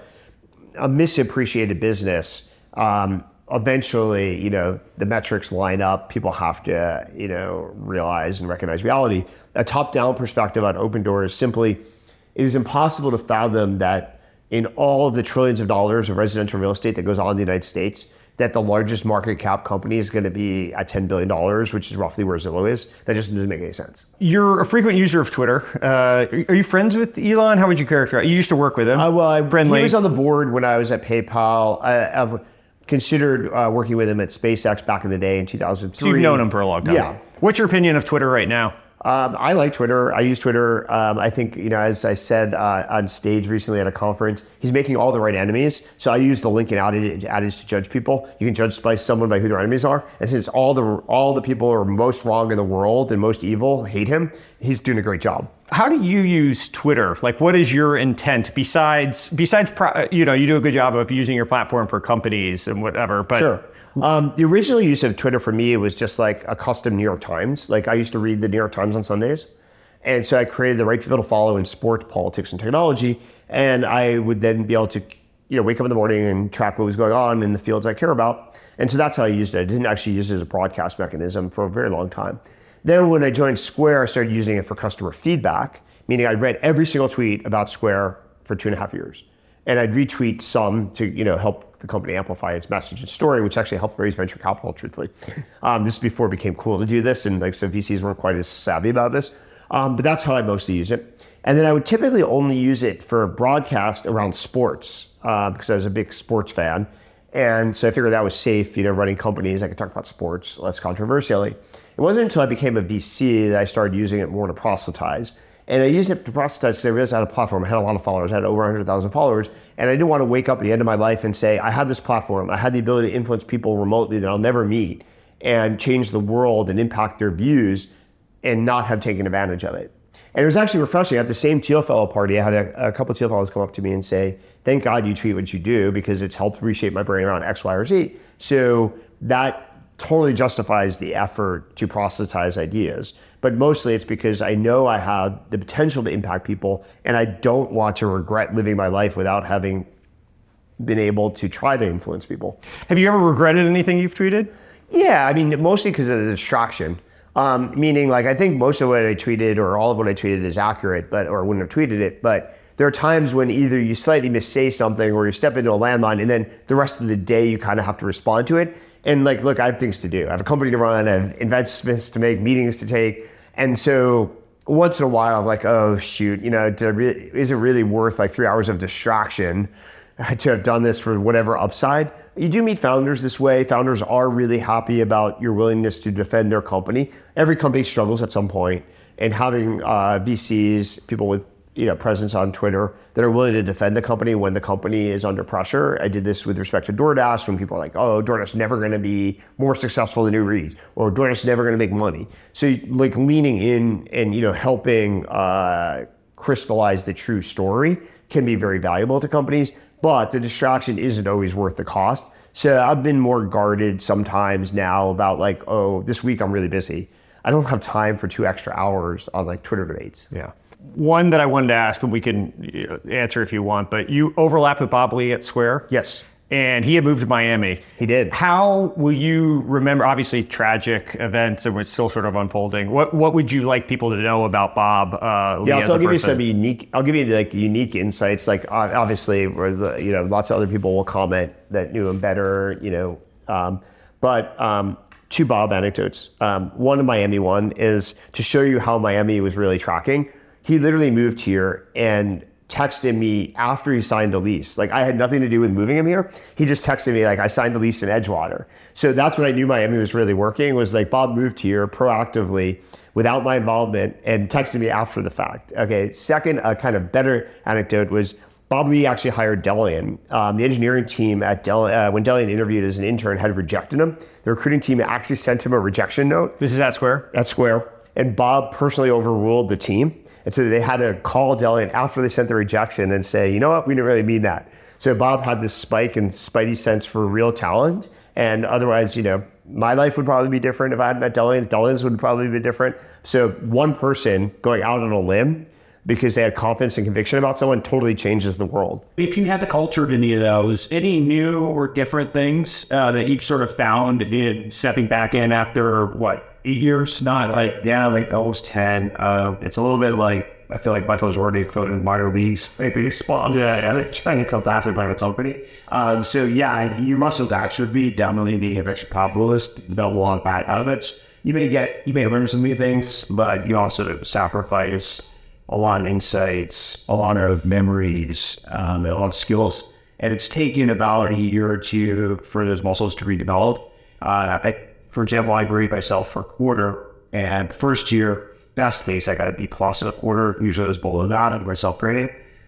A misappreciated business. Um, eventually, you know, the metrics line up. People have to, you know, realize and recognize reality. A top-down perspective on Opendoor is simply, it is impossible to fathom that in all of the trillions of dollars of residential real estate that goes on in the United States, that the largest market cap company is going to be at ten billion dollars, which is roughly where Zillow is. That just doesn't make any sense. You're a frequent user of Twitter. Uh, are you friends with Elon? How would you characterize? You used to work with him. Uh, well, I, Friendly. He was on the board when I was at PayPal. I, I've considered uh, working with him at SpaceX back in the day in two thousand three. So you've known him for a long time. Yeah. What's your opinion of Twitter right now? Um, I like Twitter. I use Twitter. Um, I think, you know, as I said uh, on stage recently at a conference, he's making all the right enemies. So I use the Lincoln adage, adage to judge people. You can judge by someone by who their enemies are. And since all the all the people who are most wrong in the world and most evil hate him, he's doing a great job. How do you use Twitter? Like, what is your intent besides besides you know you do a good job of using your platform for companies and whatever, but. Sure. Um, the original use of Twitter for me was just like a custom New York Times. Like I used to read the New York Times on Sundays. And so I created the right people to follow in sports, politics, and technology. And I would then be able to, you know, wake up in the morning and track what was going on in the fields I care about. And so that's how I used it. I didn't actually use it as a broadcast mechanism for a very long time. Then when I joined Square, I started using it for customer feedback, meaning I read every single tweet about Square for two and a half years. And I'd retweet some to, you know, help the company amplify its message and story, which actually helped raise venture capital, truthfully. Um, this is before it became cool to do this, and like so V Cs weren't quite as savvy about this. Um, but that's how I mostly use it. And then I would typically only use it for broadcast around sports, uh, because I was a big sports fan. And so I figured that was safe, you know, running companies, I could talk about sports less controversially. It wasn't until I became a V C that I started using it more to proselytize. And I used it to proselytize because I realized I had a platform. I had a lot of followers. I had over one hundred thousand followers. And I didn't want to wake up at the end of my life and say, I had this platform. I had the ability to influence people remotely that I'll never meet and change the world and impact their views and not have taken advantage of it. And it was actually refreshing. At the same Teal Fellow party, I had a, a couple of Teal Fellows come up to me and say, thank God you tweet what you do because it's helped reshape my brain around X, Y, or Z. So that totally justifies the effort to proselytize ideas. But mostly it's because I know I have the potential to impact people and I don't want to regret living my life without having been able to try to influence people. Have you ever regretted anything you've tweeted? Yeah, I mean, mostly because of the distraction. Um, meaning like, I think most of what I tweeted or all of what I tweeted is accurate, but or wouldn't have tweeted it. But there are times when either you slightly missay something or you step into a landmine and then the rest of the day you kind of have to respond to it. And like, look, I have things to do. I have a company to run, I have investments to make, meetings to take. And so once in a while, I'm like, oh, shoot, you know, did I really, is it really worth like three hours of distraction to have done this for whatever upside? You do meet founders this way. Founders are really happy about your willingness to defend their company. Every company struggles at some point, and having uh, V Cs, people with you know presence on Twitter that are willing to defend the company when the company is under pressure. I did this with respect to DoorDash when people are like, oh, DoorDash is never going to be more successful than Uber Eats, or DoorDash is never going to make money. So like leaning in and you know helping uh, crystallize the true story can be very valuable to companies, but the distraction isn't always worth the cost. So I've been more guarded sometimes now about like, oh, this week I'm really busy. I don't have time for two extra hours on like Twitter debates. Yeah. One that I wanted to ask, and we can answer if you want, but you overlapped with Bob Lee at Square. Yes. And he had moved to Miami. He did. How will you remember, obviously tragic events and we're still sort of unfolding. What what would you like people to know about Bob uh, Lee yeah, as so I'll a give person? you some unique, I'll give you like unique insights. Like obviously, where the, you know, lots of other people will comment that knew him better, you know, um, but um, two Bob anecdotes. Um, one in Miami one is to show you how Miami was really tracking. He literally moved here and texted me after he signed the lease. Like, I had nothing to do with moving him here. He just texted me like, I signed the lease in Edgewater. So that's when I knew Miami was really working, was like Bob moved here proactively without my involvement and texted me after the fact. Okay, second, a kind of better anecdote was Bob Lee actually hired Delian. Um, the engineering team at Del, uh, when Delian interviewed as an intern had rejected him. The recruiting team actually sent him a rejection note. This is at Square? At Square. And Bob personally overruled the team. And so they had to call Delian after they sent the rejection and say, you know what, we didn't really mean that. So Bob had this spike in spidey sense for real talent. And otherwise, you know, my life would probably be different if I had met Delian. Delian's would probably be different. So one person going out on a limb because they had confidence and conviction about someone totally changes the world. If you had the culture of any of those, any new or different things uh, that you sort of found in stepping back in after, what, eight years? Not like, yeah, like almost ten. Uh, it's a little bit like, I feel like Michael's already voted in minor leagues. Maybe spawned, yeah, yeah, they're trying to come after by the company. Um, so yeah, your muscles actually would be definitely being a venture capitalist, develop a lot of bad habits. You may get, you may learn some new things, but you also sacrifice a lot of insights, a lot of memories, um, a lot of skills. And it's taken about a year or two for those muscles to redevelop. Uh, I, for example, I graded myself for a quarter, and first year, best case, I got a B plus in a quarter. Usually it was below that of my self-grading.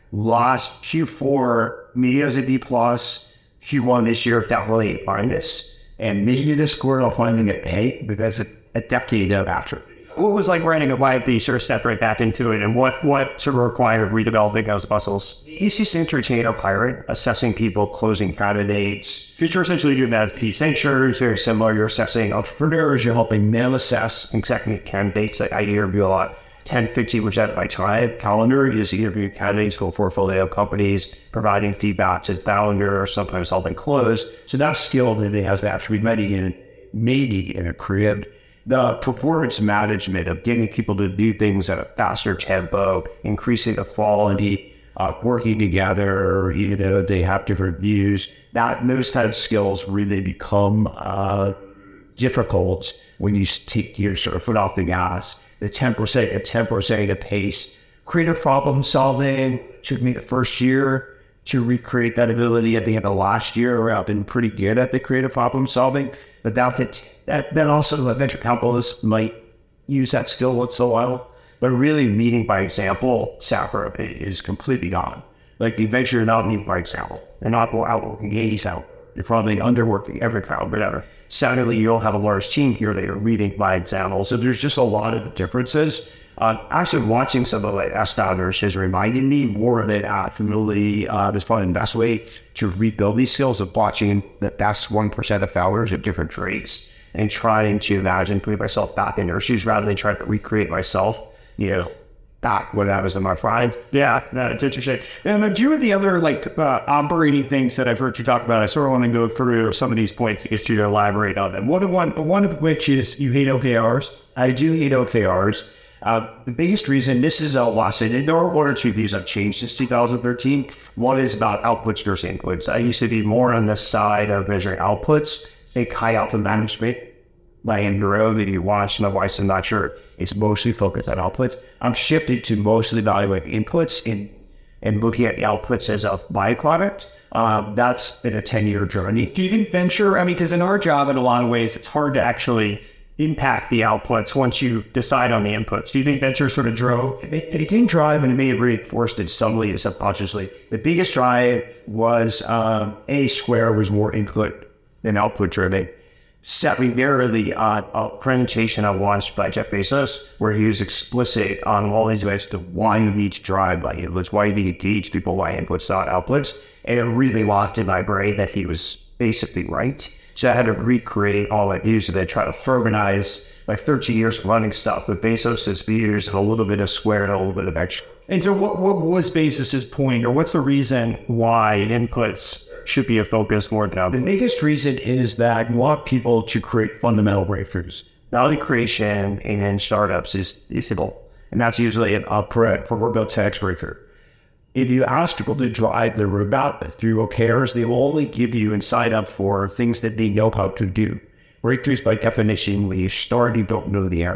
Last Q four, me as a B plus. Q one this year, definitely a minus. And maybe this quarter I'll finally get paid because it's a decade of atrophy. What was like running a Y B sort of stepped right back into it, and what, what sort of required redeveloping those muscles? The easiest entertainer pirate, assessing people, closing candidates. You're essentially doing that as P signatures, very similar. You're assessing entrepreneurs, you're helping them assess executive candidates. Like I interview a lot, ten, fifteen percent of my time. Calendar is interviewing candidates for portfolio companies, providing feedback to the founder, sometimes helping close. So that skill that it has actually maybe in, maybe in a crib. The performance management of getting people to do things at a faster tempo, increasing the quality, uh, working together, you know, they have different views. That those kind of skills really become uh, difficult when you take your sort of foot off the gas. The ten percent, the ten percent of pace. Creative problem solving took me the first year to recreate that ability at the end of last year, where I've been pretty good at the creative problem solving. But that, that, that also a venture capitalist might use that skill once in a while. But really leading by example, Safra is completely gone. Like the venture, you're not leading by example. You're not outworking eighties out. You're probably underworking every crowd, whatever. Suddenly you don't have a large team here that are leading by example. So there's just a lot of differences. Uh, actually, watching some of the S founders has reminded me more of that uh, familiarly. Uh, it's probably the best way to rebuild these skills of watching the best one percent of founders of different traits and trying to imagine putting myself back in their shoes rather than trying to recreate myself, you know, back when I was in my prime. Yeah, no, it's interesting. And a few of the other like uh, operating things that I've heard you talk about, I sort of want to go through some of these points to get you to elaborate on them. One of, one, one of which is you hate O K Rs. I do hate O K Rs. Uh, the biggest reason, this is a lesson, and there are one or two of these I've changed since two thousand thirteen. One is about outputs versus inputs. I used to be more on the side of measuring outputs, think high output management. By Andrew, that you watch, my wife's I'm not sure, it's mostly focused on outputs. I'm shifted to mostly evaluating inputs and, and looking at the outputs as a byproduct. Um, that's been a ten-year journey. Do you think venture, I mean, because in our job, in a lot of ways, it's hard to actually impact the outputs once you decide on the inputs. Do you think venture sort of drove? It, it didn't drive, and it may have reinforced it subtly and subconsciously. The biggest drive was um, A, Square was more input than output driven. Secondarily, uh, a presentation I watched by Jeff Bezos, where he was explicit on all these ways to why you need to drive by inputs, why you need to teach people why inputs, not outputs. And it really locked in my brain that he was basically right. So I had to recreate all my views and then try to harmonize my thirteen years of running stuff with Bezos's views and a little bit of Square and a little bit of extra. And so what, what was Bezos's point, or what's the reason why inputs should be a focus more than outputs? The biggest reason is that you want people to create fundamental breakthroughs. Value creation in startups is, is simple, and that's usually an upfront proverbial text breakthrough. If you ask people to drive the roadmap through O K Rs, they will only give you and sign up for things that they know how to do. Breakthroughs, by definition, when you start, you don't know the answer.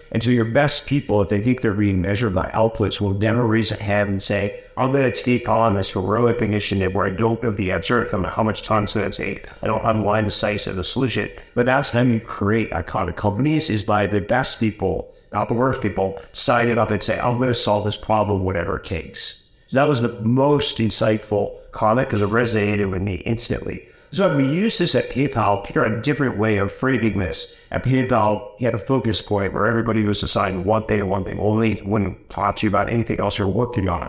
And so your best people, if they think they're being measured by outputs, will never raise a hand and say, I'm going to take on this heroic initiative where I don't know the answer, I don't know how much time it's going to take, I don't have line of sight of the solution. But that's how you create iconic companies, is by the best people, not the worst people, signing up and say, I'm going to solve this problem, whatever it takes. So that was the most insightful comment because it resonated with me instantly. So we use this at PayPal. Peter had a different way of framing this. At PayPal, he had a focus point where everybody was assigned one thing and one thing only, wouldn't talk to you about anything else you're working on.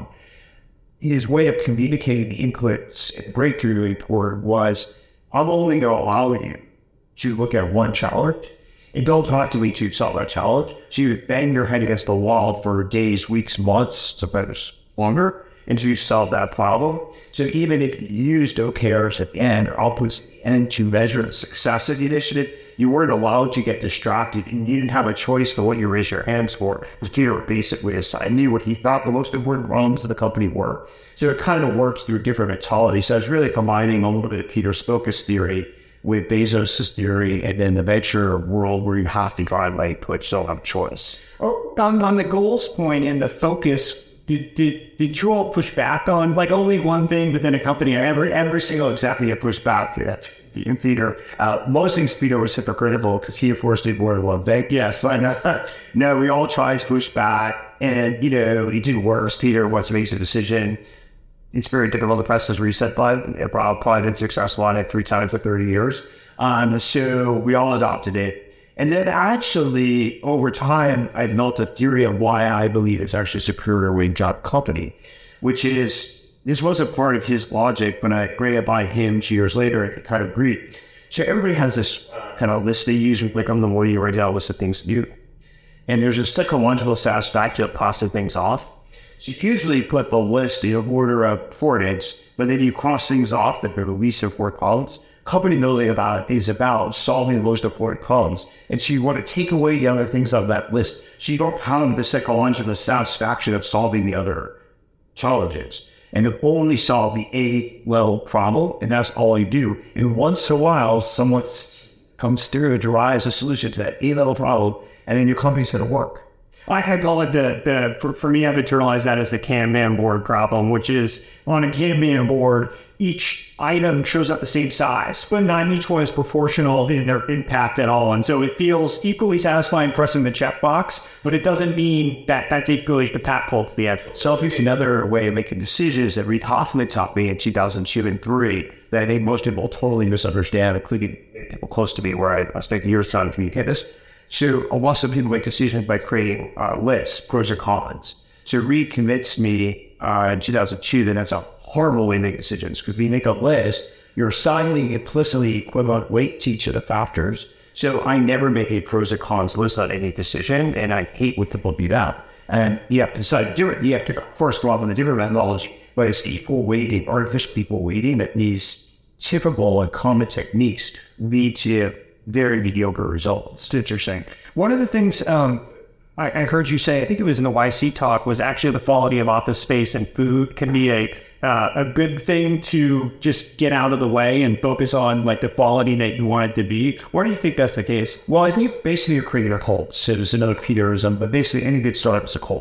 His way of communicating the inputs and breakthrough report was, I'm only going to allow you to look at one challenge and don't talk to me to solve that challenge. So you bang your head against the wall for days, weeks, months, sometimes longer, until you solve that problem. So even if you used O K Rs at the end or outputs at the end to measure the success of the initiative, you weren't allowed to get distracted and you didn't have a choice for what you raise your hands for. Because Peter basically assigned you what he thought the most important problems of the company were. So it kind of works through different mentalities. So I was really combining a little bit of Peter's focus theory with Bezos' theory and then the venture world where you have to drive by outputs, so don't have a choice. Oh, on, on the goals point and the focus, Did, did did you all push back on like only one thing within a company? Every every single executive pushed back at Peter. Uh, most things Peter was hypocritical because he of course did more than one thing. Yes, I know. No, we all tried to push back, and you know he did worse. Peter wants to make a decision. It's very difficult to press his reset button. It probably, probably been successful on it three times for thirty years. Um, so we all adopted it. And then actually, over time, I built a theory of why I believe it's actually a superior wage job company, which is, this wasn't part of his logic, but I ran it by him two years later and kind of agreed. So everybody has this kind of list they use, like I'm the more you write down a list of things to do. And there's a psychological satisfaction of passing things off. So you usually put the list in order of importance, but then you cross things off at the least important columns. Company building about is about solving the most important problems. And so you want to take away the other things on that list so you don't have the psychological satisfaction of solving the other challenges. And you only solve the A-level problem, and that's all you do. And once in a while, someone comes through and derives a solution to that A-level problem, and then your company's going to work. I had call it the, the for, for me, I've internalized that as the Kanban board problem, which is on a Kanban board, each item shows up the same size, but not each one is proportional in their impact at all. And so it feels equally satisfying pressing the checkbox, but it doesn't mean that that's equally impactful to the actual. So I think another way of making decisions that Reid Hoffman taught me in two thousand two and three that I think most people totally misunderstand, including people close to me where I, I spent years trying to communicate this. So a lot of people make decisions by creating uh, lists, pros or cons. So Reid convinced me uh, in two thousand two that that's a horrible way to make decisions, because when you make a list, you're assigning implicitly equivalent weight to each of the factors. So I never make a pros or cons list on any decision, and I hate when people do that. And you have to decide to do it. You have to first go off on a different methodology, but it's equal weighting, artificial equal weighting, that these typical and common techniques lead to very mediocre results. It's interesting. One of the things um, I, I heard you say, I think it was in the Y C talk, was actually the quality of office space and food can be a uh, a good thing to just get out of the way and focus on like the quality that you want it to be. Why do you think that's the case? Well, I think basically you're creating a cult. So there's another Peterism, but basically any good startup is a cult.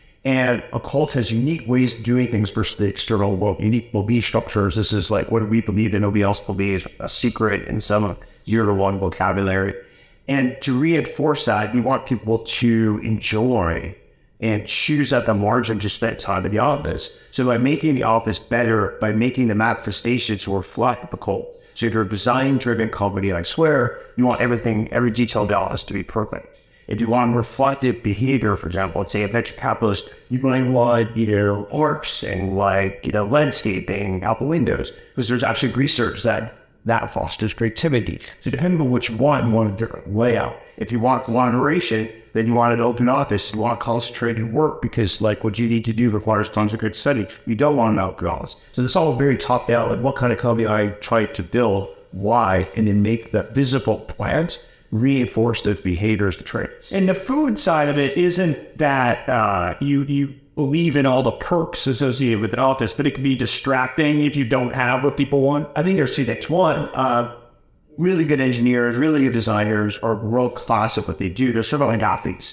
And a cult has unique ways of doing things versus the external world, unique belief structures. This is like, what do we believe that nobody else believes, a secret in some zero to one vocabulary. And to reinforce that, you want people to enjoy and choose at the margin to spend time in the office. So by making the office better, by making the manifestations reflect the cult. So if you're a design-driven company like Square, you want everything, every detail of the office to be perfect. If you want reflective behavior, for example, let's say a venture capitalist, you might want, you know, orcs and like, you know, landscaping out the windows, because there's actually research that that fosters creativity. So depending on which one, you want a different layout. If you want collaboration, then you want an open office. You want concentrated work because like what you need to do requires tons of good study. You don't want an open office. So this is all very top down, like what kind of company I try to build, why, and then make the visible plans reinforce those behaviors, the traits. And the food side of it isn't that uh, you you believe in all the perks associated with an office, but it can be distracting if you don't have what people want. I think there's two things. One, uh, really good engineers, really good designers are world class at what they do. They're sort of like athletes.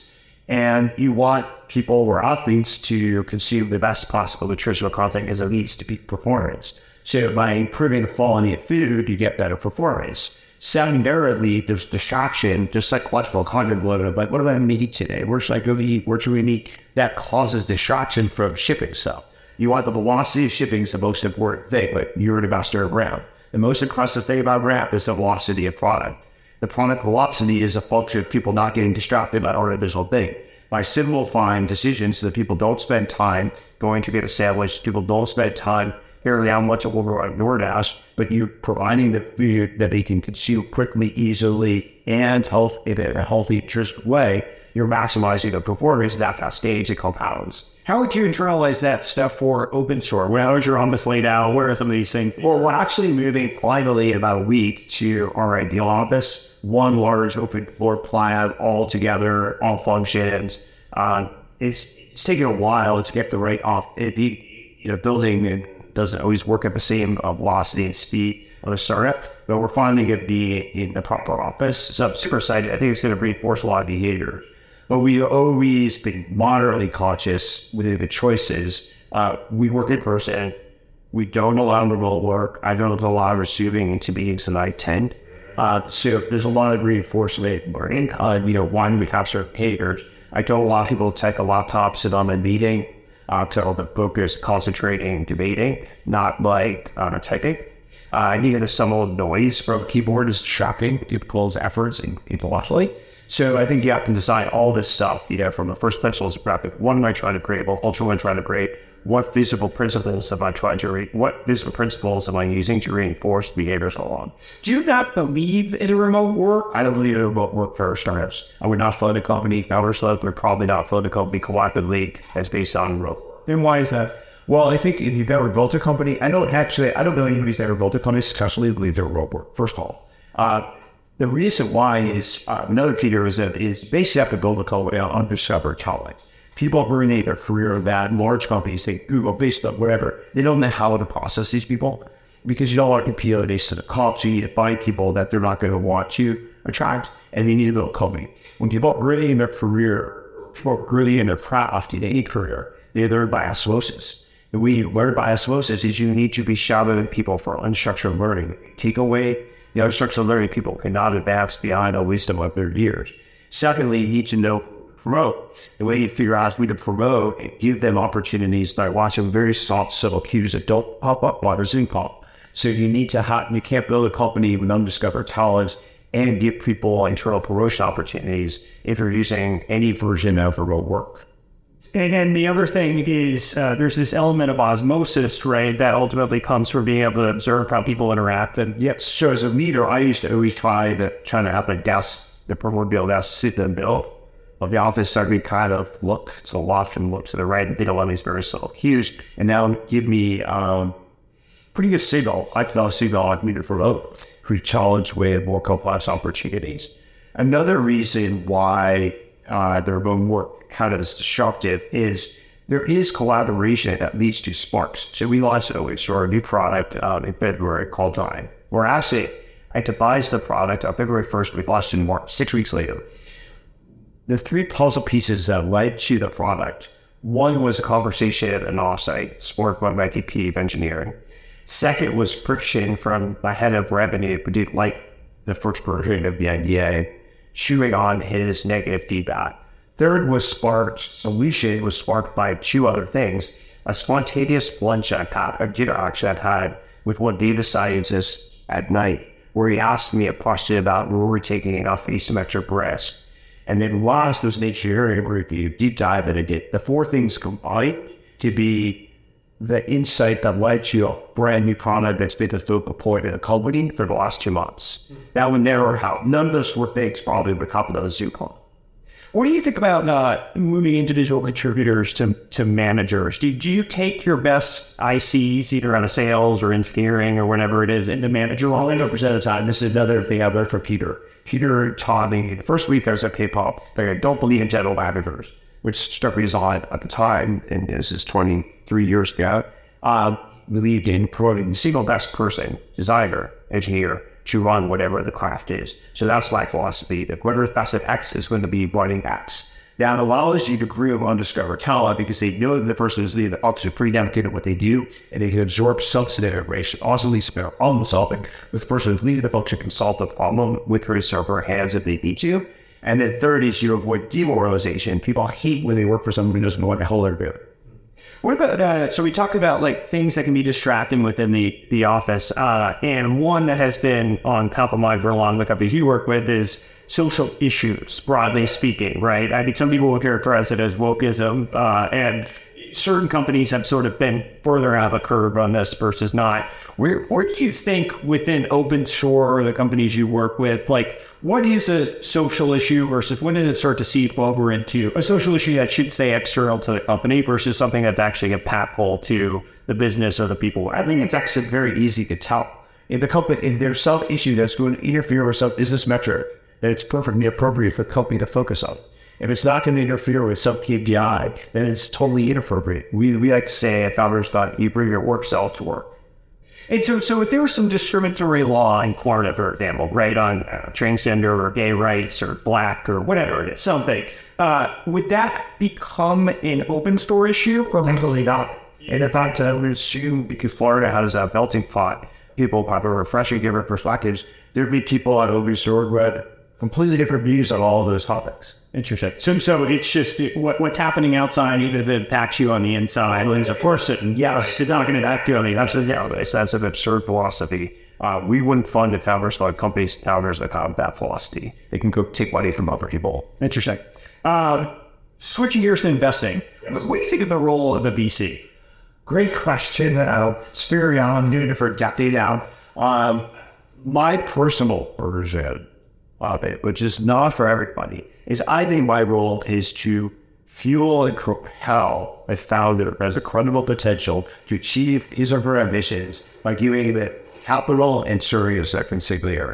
And you want people or athletes to consume the best possible nutritional content as it leads to peak performance. So by improving the quality of food, you get better performance. Secondarily, there's distraction, just psychological cognitive load of like, what am I going to eat today? Where should I go to eat? Where should we eat? That causes distraction from shipping stuff. You want the velocity of shipping is the most important thing, but you're an ambassador of RAM. The most impressive thing about RAM is the velocity of product. The product velocity is a function of people not getting distracted by artificial thing. By simplifying decisions so that people don't spend time going to get a sandwich, people don't spend time figuring out what to order on DoorDash, but you're providing the food that they can consume quickly, easily, and health in a healthy, nutritious way, you're maximizing the performance at that stage. It compounds. How would you internalize that stuff for open source? How is your office laid out? Where are some of these things? Well, we're actually moving finally in about a week to our ideal office. One large open floor plan, all together, all functions. Um, it's, it's taken a while to get the right off. It, you know, building it doesn't always work at the same uh, velocity and speed of a startup, but we're finally going to be in the proper office. So I'm super excited. I think it's going to reinforce a lot of behavior. But we always been moderately conscious within the choices. Uh, we work in person. We don't allow remote work. I don't allow receiving into meetings that I attend. Uh, so there's a lot of reinforcement learning. Uh, you know, why do we have certain behaviors? I don't allow people to take a laptop, sit on a meeting, uh, to the focus, concentrating, debating, not like uh, typing. Uh, I need some of the noise from keyboard is distracting people's efforts intellectually. So I think you have to design all this stuff, you know, from the first principles of practice. What am I trying to create? What culture am I trying to create? What physical principles am I trying to re- What physical principles am I using to reinforce behaviors along? Do you not believe in a remote work? I don't believe in remote work for startups. I would not fund a company. Founders would probably not fund a company collectively that's based on remote work. Then why is that? Well, I think if you've ever built a company, I don't actually, I don't know anybody who's ever built a company successfully believe in remote work, first of all. Uh, The reason why is, uh, another Peter is that is basically have to build a company on undiscovered talent. People ruinate their career of that. Large companies, say Google, Facebook, whatever, they don't know how to process these people because you don't want to compete on the basis of the culture. You need to find people that they're not going to want to attract, and they need a little company. When people are really in their career, really in their craft, in any career, they learn by osmosis. The way you learn by osmosis is you need to be shadowing people for unstructured learning. Take away the unstructured learning, people cannot advance beyond the wisdom of their years. Secondly, you need to know promote. The way you figure out who to promote and give them opportunities by watching very soft, subtle cues that don't pop up on a Zoom call. So you need to have, you can't build a company with undiscovered talents and give people internal promotion opportunities if you're using any version of remote work. And, and the other thing is uh, there's this element of osmosis, right, that ultimately comes from being able to observe how people interact. And yes, so as a leader, I used to always try to try to have a desk, the proverbial desk, sit in the middle of the office, so we kind of look to the left and look to the right, and they don't let me very subtle cues, and now give me um, pretty good signal. I can also signal I need to promote, who challenge with more complex opportunities. Another reason why uh, the remote work kind of is disruptive is there is collaboration that leads to sparks. So we launched always our new product um, in February called Time. We're actually, I devised the product on February first, we launched in March, six weeks later. The three puzzle pieces that led to the product, one was a conversation at an offsite, sparked by my V P of engineering. Second was friction from the head of revenue who didn't like the first version of the idea, chewing on his negative feedback. Third was sparked, solution was sparked by two other things. A spontaneous lunch I had, a dinner actually I had with one data scientist at night, where he asked me a question about were we taking enough asymmetric risk. And then last was an engineering review, deep dive that I did. The four things combined to be the insight that led to a brand new product that's been the focal point of the company for the last two months. That would never help. None of those were things probably would happen on a Zoom call. What do you think about uh, moving individual contributors to, to managers? Do, do you take your best I Cs, either out of sales or engineering or whatever it is, into manager? one hundred percent of the time. This is another thing I've learned from Peter. Peter taught me the first week I was at PayPal, I don't believe in general managers, which struck me as odd at the time, and this is twenty-three years ago. Uh, believed in promoting the single best person, designer, engineer, to run whatever the craft is. So that's my philosophy. The whatever best at X is going to be running X. That allows you to groom undiscovered talent because they know that the person is leading the function pretty damn good at what they do, and they can absorb substantive information. Also, leads to problem solving with the person who's leading the function can solve the problem with her server hands if they need to. And then third is you avoid demoralization. People hate when they work for someone who doesn't know what the hell they're doing. What about, uh, so we talked about like things that can be distracting within the, the office. Uh, and one that has been on top of mind for a long the companies you work with is social issues, broadly speaking, right? I think some people will characterize it as wokeism, uh, and certain companies have sort of been further out of the curve on this versus not. Where, where do you think within OpenShore or the companies you work with, like what is a social issue versus when did it start to seep over into a social issue that should stay external to the company versus something that's actually impactful to the business or the people? I think it's actually very easy to tell. If the company, if there's some issue that's going to interfere with some business metric, then it's perfectly appropriate for the company to focus on. If it's not going to interfere with some K P I, then it's totally inappropriate. We we like to say at Founders Fund, you bring your work self to work. And so, so if there was some discriminatory law in Florida, for example, right, on uh, transgender or gay rights or black or whatever it is, something, uh, would that become an open store issue? Thankfully not. And in fact, I would assume because Florida has a melting pot, people have a refreshing different perspectives, there'd be people at open store who had completely different views on all of those topics. Interesting. So, so it's just what, what's happening outside, even if it impacts you on the inside. As a person, yes, it's not going to impact you on the inside. Yeah, that's an absurd philosophy. Uh, we wouldn't fund a founders fund companies, founders that have that philosophy. They can go take money from other people. Interesting. Uh, switching gears to investing, what do you think of the role of a V C? Great question. Uh, Sphere, I'm doing it for a decade now. Um, my personal version of it, which is not for everybody, is I think my role is to fuel and propel a founder who has a credible potential to achieve his or her ambitions by giving the capital and serious that consigliere.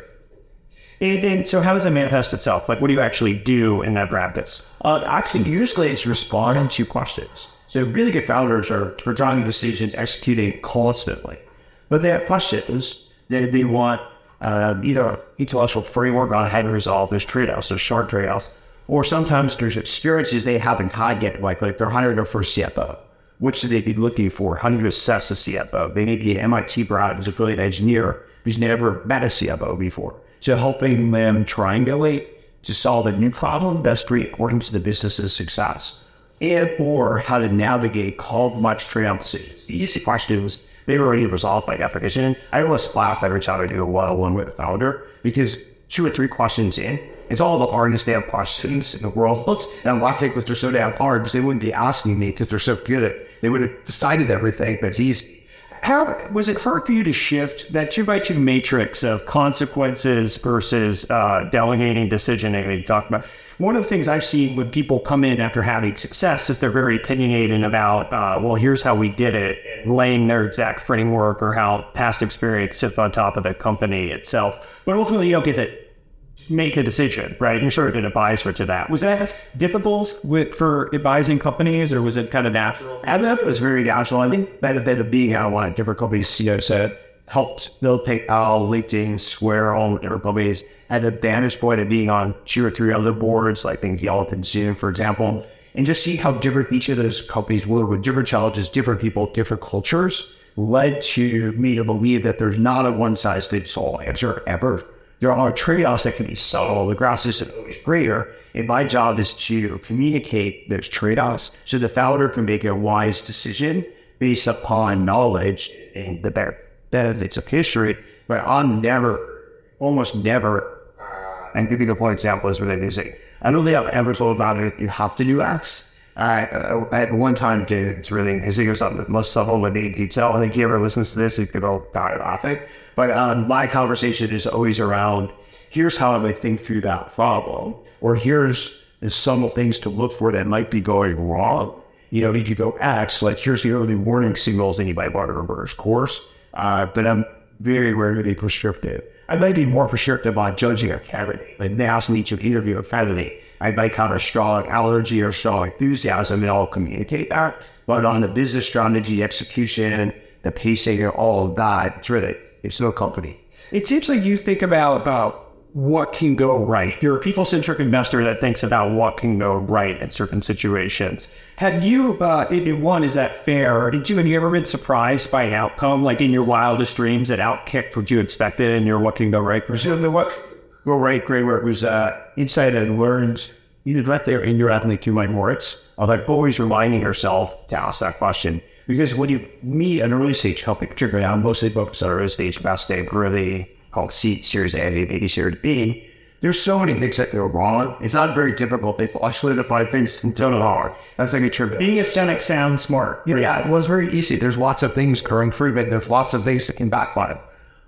And, and so how does it manifest itself? Like, what do you actually do in that practice? Uh, actually, usually it's responding to questions. So really good founders are for driving decisions, executing constantly. But they have questions. They, they want uh, either intellectual framework on how to resolve those trade-offs, those short trade-offs, or sometimes there's experiences they haven't had yet, like, like they're hiring their first C F O. What should they be looking for? How do you assess a C F O? They may be an M I T grad who's a brilliant engineer who's never met a C F O before. So helping them triangulate to solve a new problem best according to the business's success, and or how to navigate complex trade-off decisions. The easy questions they've already resolved by definition. I almost laugh every time I do a one-on-one with a founder because two or three questions in, it's all the hardest damn questions in the world. And I'm laughing because they're so damn hard because they wouldn't be asking me because they're so good at it. They would have decided everything, but it's easy. How was it hard for you to shift that two by two matrix of consequences versus uh, delegating decision making you talked about? One of the things I've seen when people come in after having success is they're very opinionated about, uh, well, here's how we did it, laying their exact framework or how past experience sits on top of the company itself. But ultimately, you don't get to make a decision, right? You're sort of an advisor to that. Was that difficult with for advising companies, or was it kind of natural? I think it was very natural. I think the benefit of being out one different companies, C E O said, helped build PayPal, LinkedIn, Square, all different companies. Had the vantage point of being on two or three other boards, like think Yelp and Zoom, for example, and just see how different each of those companies were with different challenges, different people, different cultures, led to me to believe that there's not a one-size-fits-all answer ever. There are trade-offs that can be subtle. The grass isn't always greater. And my job is to communicate those trade-offs so the founder can make a wise decision based upon knowledge and the benefits of history. But I'm never, almost never, uh, and giving a point example is what I'm using. I don't think I've ever told about it, you have to do X. I, uh, at one time, David, it's really, his thing or something that most stuff would need detail. I think he ever listens to this, he could all die laughing. But um, my conversation is always around, here's how I might think through that problem, or here's some things to look for that might be going wrong. You know, if you go X, like here's the early warning signals that you might want to reverse course. Uh, but I'm very rarely prescriptive. I might be more prescriptive on judging a candidate. Like they ask me to interview a candidate, I might have a strong allergy or strong enthusiasm, and I'll communicate that. But on the business strategy, execution, the pacing, and all of that, it's really, it's no company. It seems like you think about, about what can go right. You're a people-centric investor that thinks about what can go right in certain situations. Have you, uh, in one, is that fair? Did you, have you ever been surprised by an outcome, like in your wildest dreams, that outkicked what you expected in your what can go right? So the what go right great work was uh, insight and learned either directly or indirectly through Mike Moritz. I was like always reminding yourself to ask that question. Because when you meet an early stage company, particularly I'm mostly focused on early stage investing, really called seed, Series A, maybe Series B, there's so many things that go wrong. It's not very difficult. They solidify things and don't hard. That's like a trip. Being a cynic sounds smart. Yeah, yeah, well, it's very easy. There's lots of things for improvement. There's lots of things that can backfire.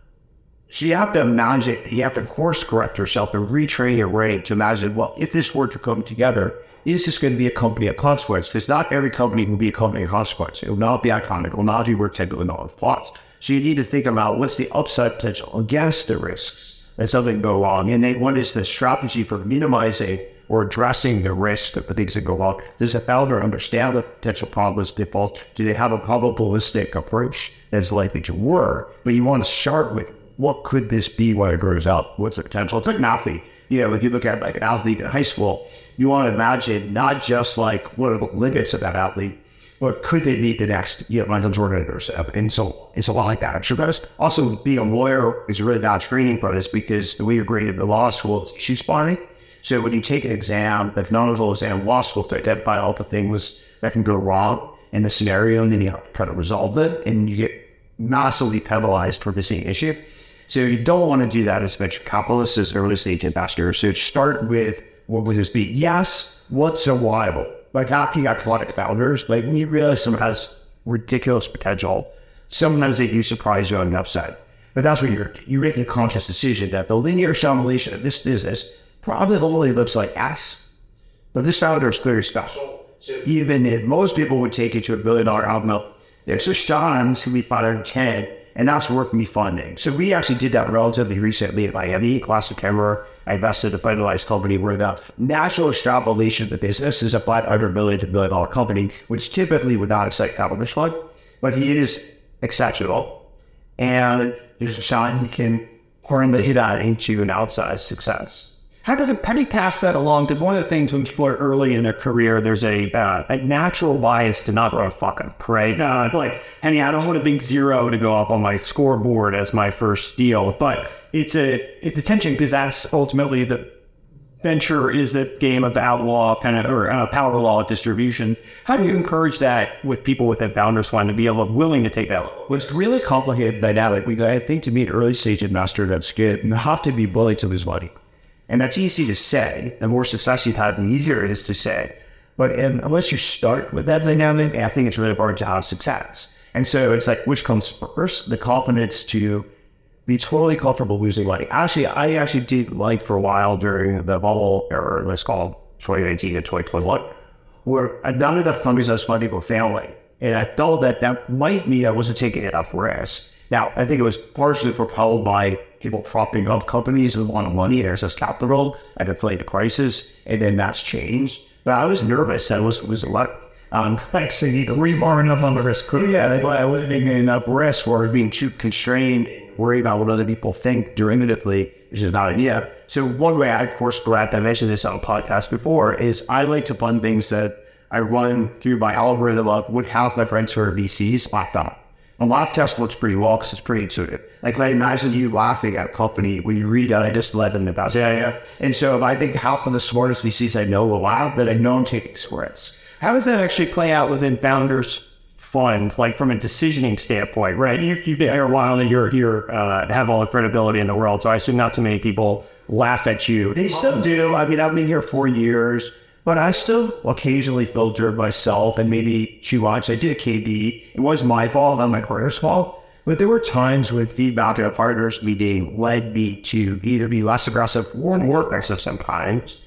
So you have to imagine, you have to course correct yourself and retrain your brain to imagine, well, if this were to come together, is this going to be a company of consequence? Because not every company will be a company of consequence. It will not be iconic. It will not be worth ten billion dollars plus. So you need to think about what's the upside potential against the risks that something go wrong. And then what is the strategy for minimizing or addressing the risk of the things that go wrong? Does the founder understand the potential problems, pitfalls? Do they have a probabilistic approach that's likely to work? But you want to start with what could this be when it grows up? What's the potential? It's like an athlete. You know, if you look at like an athlete in high school, you want to imagine not just like what are the limits of that athlete, but could they be the next, you know, Michael Jordan or so? And so it's a lot like that. So that's also being a lawyer is really not training for this because the way you're graded in the law school is issue spotting. So when you take an exam, the canonical exam, law school to identify all the things that can go wrong in the scenario, and then you have to try to resolve it, and you get massively penalized for missing an issue. So you don't want to do that as venture capitalists, as early stage investors. So start with what would this be? Yes, what's so viable? Like after you got product founders, like when you realize someone has ridiculous potential, sometimes they do surprise you on the upside. But that's what you're you're making a conscious decision that the linear simulation of this business probably only looks like X. But this founder is clearly special. So even if most people would take it to a billion dollar outcome, there's just times who we five hundred ten. And that's worth me funding. So we actually did that relatively recently at Miami, Classic Camera. I invested in a finalized company where the natural extrapolation of the business is a five hundred million to billion dollar company, which typically would not excite capital fund, but he is exceptional. And there's a shot he can correlate that into an outsized success. How did how do you pass that along? Because one of the things when people are early in their career, there's a uh, a natural bias to not run fuck up, right? Uh, like, hey, I don't want a big zero to go up on my scoreboard as my first deal, but it's a it's a tension because that's ultimately the venture is the game of the outlaw kind of or uh, power law distributions. How do you encourage that with people within Founders Fund to be able willing to take that? Well, it's really complicated dynamic. We I think to be an early stage investor that's good, you have to be willing to lose money. And that's easy to say. The more success you've had, the easier it is to say. But um, unless you start with that dynamic, I think it's really hard to have success. And so it's like, which comes first? The confidence to be totally comfortable losing money. Actually, I actually did like for a while during the bubble, or let's call it twenty nineteen to twenty twenty-one, where none of the companies I was funding were failing. And I felt that that might mean I wasn't taking enough risk. Now, I think it was partially propelled by people propping up companies with a lot of money, excess capital, and inflated prices, and then that's changed. But I was nervous. That was was a lot. Um, like saying, were you far enough on the risk curve? Yeah, I wasn't taking enough risk, or being too constrained, worried about what other people think derivatively, which is not an idea. So one way I, of course, glad I mentioned this on a podcast before, is I like to fund things that I run through my algorithm of what half my friends who are V Cs laughed at. A laugh test looks pretty well because it's pretty intuitive. Like, I imagine you laughing at a company when you read it, I just let them about it. Yeah, yeah. And so if I think half of the smartest V Cs I know will laugh, then I know I'm taking risks. How does that actually play out within Founders Fund, like from a decisioning standpoint, right? You, you've been here a while and you're, you're uh, have all the credibility in the world, so I assume not too many people laugh at you. They still do. I mean, I've been here four years. But I still occasionally filter myself and maybe too much. I did a K B. It was my fault, not my partner's fault. But there were times when feedback at a partner's meeting led me to either be less aggressive or more aggressive sometimes.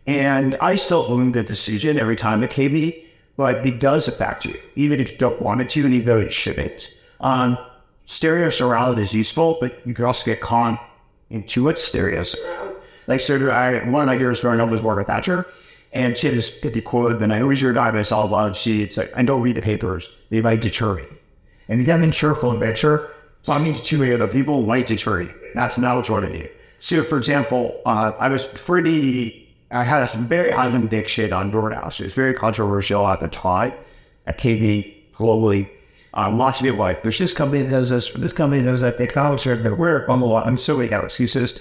And I still own the decision every time at K B, but it does affect you, even if you don't want it to, and even though it shouldn't. Um, stereo surround is useful, but you can also get caught into it stereo surround. Like, so I, one I hear is growing up with Margaret Thatcher. And she had this pithy quote, and I always hear die myself on she it's like, I don't read the papers, they might deter me. And you got to be careful in venture, so I mean too many other people might deter you. That's not what you want to do. So, for example, uh, I was pretty, I had a very high conviction on DoorDash. It was very controversial at the time at K B globally. Um, lots of people like, there's this company that does this, this company that does that, the economics are that we're, blah, blah, blah. I'm so many excuses.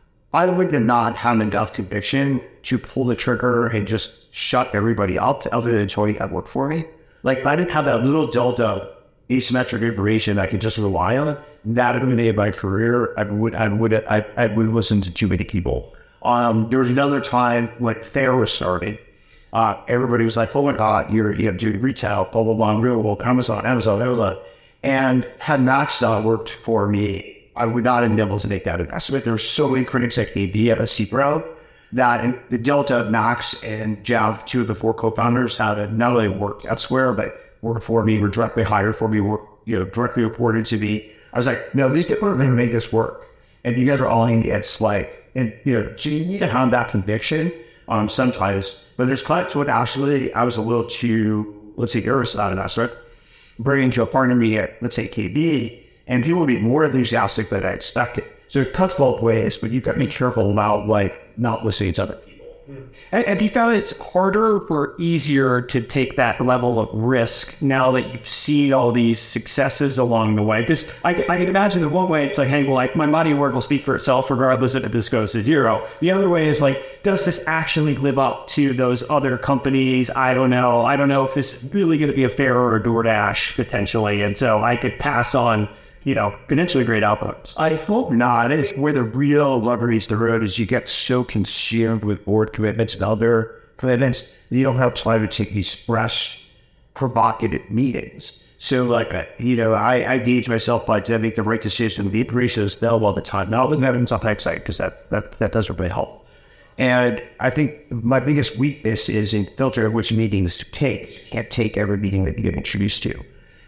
I would not have enough conviction to pull the trigger and just shut everybody up other than Tony that worked for me. Like, if I didn't have that little delta asymmetric information I could just rely on, that would have made my career. I would, I would, I, I would listen to too many people. Um, there was another time when Fair was starting. Uh, everybody was like, oh my God, you're, you know, doing retail, blah, blah, blah, real world, Amazon, Amazon, blah, blah, blah. And had Max not worked for me, I would not have been able to make that investment. There were so many critics at K B at a seed round that in the Delta, Max and Jeff, two of the four co-founders, had not only worked elsewhere, but worked for me, were directly hired for me, were, you know, directly reported to me. I was like, no, these people are going to make this work. And you guys are all in the edge like, and you know, so you need to have that conviction um, sometimes. But there's clients when actually I was a little too, let's say, irresponsible about it, bringing to a partner me at, let's say, K B, and people would be more enthusiastic than I expected. So it cuts both ways, but you've got to be careful about like not listening to other people. And have you found it's harder or easier to take that level of risk now that you've seen all these successes along the way? Because I, I can imagine that one way it's like, hey, well, like my body of work will speak for itself regardless if this goes to zero. The other way is like, does this actually live up to those other companies? I don't know. I don't know if this is really going to be a Fair or a DoorDash potentially. And so I could pass on, you know, potentially great outputs. I hope not. It's where the real rubber meets the road is you get so consumed with board commitments and other commitments that you don't have time to take these fresh, provocative meetings. So, like, you know, I, I gauge myself by to make the right decision. The information is available all the time. Not looking at it on hindsight because that, that, that doesn't really help. And I think my biggest weakness is in filtering which meetings to take. You can't take every meeting that you get introduced to.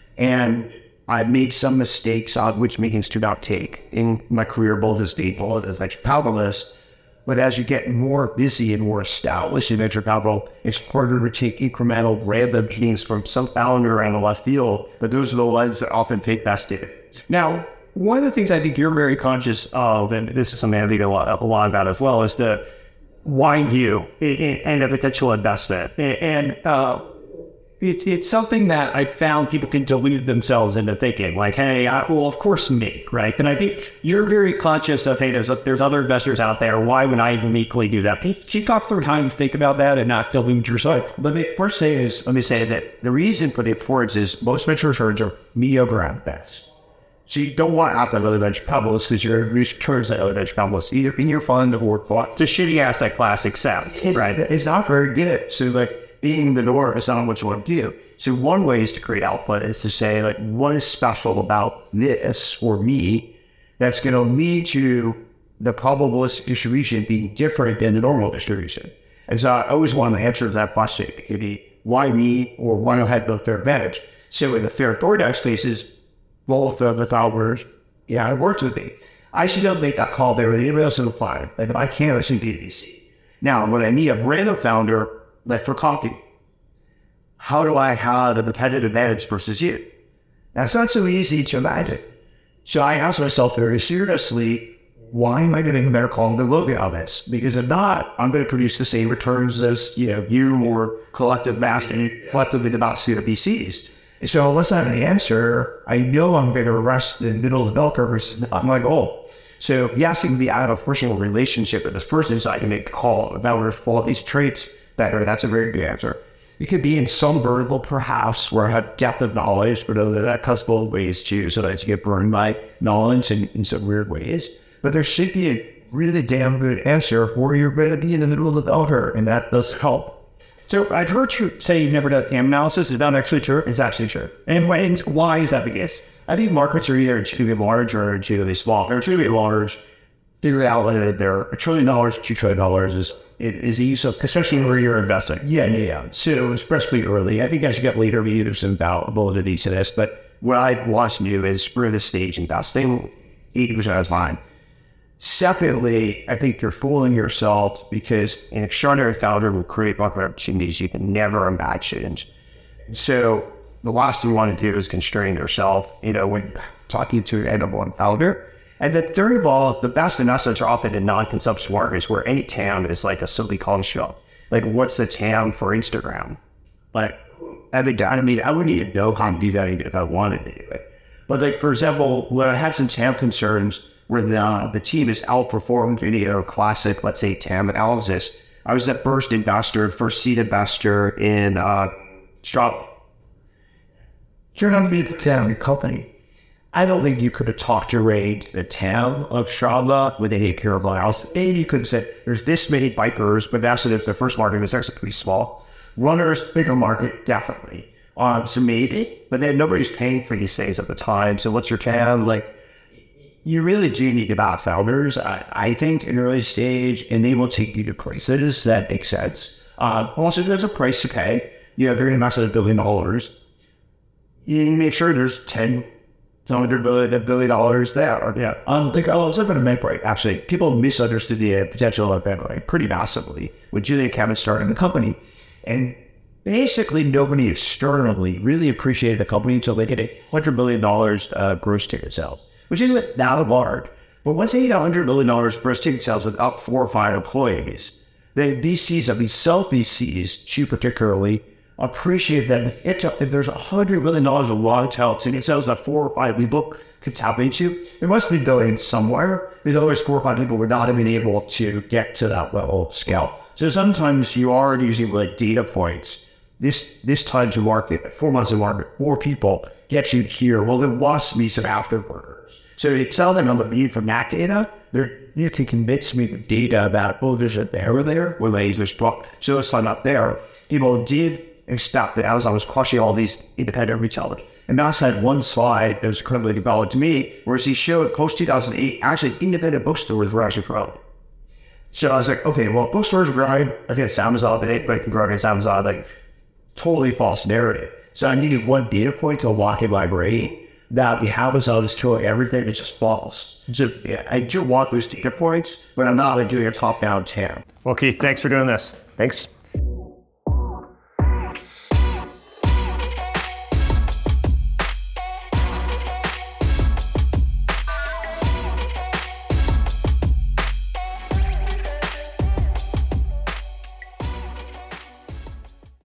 And I've made some mistakes on which meetings to not take in my career, both as Daypal and as venture capitalist. But as you get more busy and more established in venture capital, it's harder to take incremental random meetings from some founder around the left field. But those are the ones that often pay best dividends. Now, one of the things I think you're very conscious of, and this is something I think a lot, a lot about as well, is the wide view and the potential investment. And, uh, It's it's something that I found people can delude themselves into thinking like, hey, I, well, of course me, right? And I think you're very conscious of, hey, there's there's other investors out there. Why would I uniquely do that? Can you talk through how you think about that and not delude yourself? Let me first say is, let me say that the reason for the importance is most venture returns are mediocre at best. So you don't want out that other venture capitalists because you're going to returns that other venture capitalists either in your fund or what. It's a shitty asset class, except, right? It's not very good. So like, being the door is not what you want to do. So one way is to create alpha is to say, like, what is special about this or me that's going to lead to the probabilistic distribution being different than the normal distribution? And so I always want to answer that question. It could be, why me or why don't I have the fair advantage? So in the Fair DoorDash cases, both of the founders, yeah, it worked with me. I should not make that call there with anybody else in the fire. Like, if I can't, I should be a V C. Now, when I meet a random founder, like for coffee, how do I have a competitive advantage versus you? That's not so easy to imagine. So I ask myself very seriously, why am I getting a better call than Logan on this? Because if not, I'm going to produce the same returns as you know you or collective mass and collectively the mass of V Cs. And so unless I have an answer, I know I'm going to rest in the middle of the bell curve versus not my goal. So yes, it can be out of a personal relationship with this person, so I can make a call about where follow these traits better. That's a very good answer. It could be in some vertical, perhaps, where I have depth of knowledge, but that cuts both ways too. Sometimes you get burned by knowledge in, in some weird ways. But there should be a really damn good answer where you're going to be in the middle of the bell curve, and that does help. So I've heard you say you've never done T A M analysis. Is that actually true? It's actually true. And why is that the case? I think markets are either too large or too small. They're too large. Figure out whether they're a trillion dollars, two trillion dollars is is a use of, especially where you're investing. Yeah, yeah, yeah. So especially early. I think as you get later, maybe there's some validity to this. But what I want to do is early stage investing, eighty percent of the time. Secondly, I think you're fooling yourself because an extraordinary founder will create market opportunities you can never imagine. So the last thing you want to do is constrain yourself, you know, when talking to an one founder. And then third of all, the best investments are often in non-consumption markets where any T A M is like a silly construct. Like, what's the T A M for Instagram? Like, I mean, I mean, I wouldn't even know how to do that if I wanted to do it. But like, for example, when I had some T A M concerns where the, the team has outperformed any other classic, let's say, T A M analysis, I was the first investor, first seed investor in uh, Strava. Turned out to be a T A M company. I don't think you could have talked your way to the T A M of Strava with any empirical analysis. Maybe you could have said, there's this many bikers, but actually the first market was actually pretty small. Runners, bigger market, definitely. Um, so maybe, but then nobody's paying for these things at the time. So what's your T A M? Like, you really do need about founders, I, I think, in early stage, and they will take you to prices that make sense. Um, also, there's a price to pay. You know, if you're going to invest in a billion dollars, you need to make sure there's ten one hundred billion, a billion dollars there. Yeah. Um, like, I was looking at MedBrite, actually. People misunderstood the uh, potential of MedBrite pretty massively when Julia Kevin started the company. And basically, nobody externally really appreciated the company until they hit a one hundred million dollars uh, gross ticket sales, which isn't that large. But once they hit one hundred million dollars gross ticket sales with up four or five employees, the V Cs, at least self-V Cs, too particularly, appreciate that it's a, if there's one hundred million dollars of long tail ticket sales that four or five people could tap into, it must be going somewhere, because otherwise four or five people would not have been able to get to that level of scale. So sometimes you are using like data points. This this time to market, four months to market, four people get you here. Well, there must be some afterburners. So it's not that I'm a beat from that data. There, you can convince me with data about, oh, there's a there or there, where there's book. So it's not there. People did expect that Amazon was crushing all these independent retailers. And Max had one slide that was incredibly developed to me, whereas he showed post two thousand eight, actually independent bookstores were actually growing. So I was like, okay, well, bookstores are growing against Amazon, but anybody can grow against Amazon. Like, totally false narrative. So I needed one data point to lock in my brain that the Amazon is killing everything. It's just false. So yeah, I do want those data points, but I'm not like doing a top-down T A M. Well, Keith, thanks for doing this. Thanks.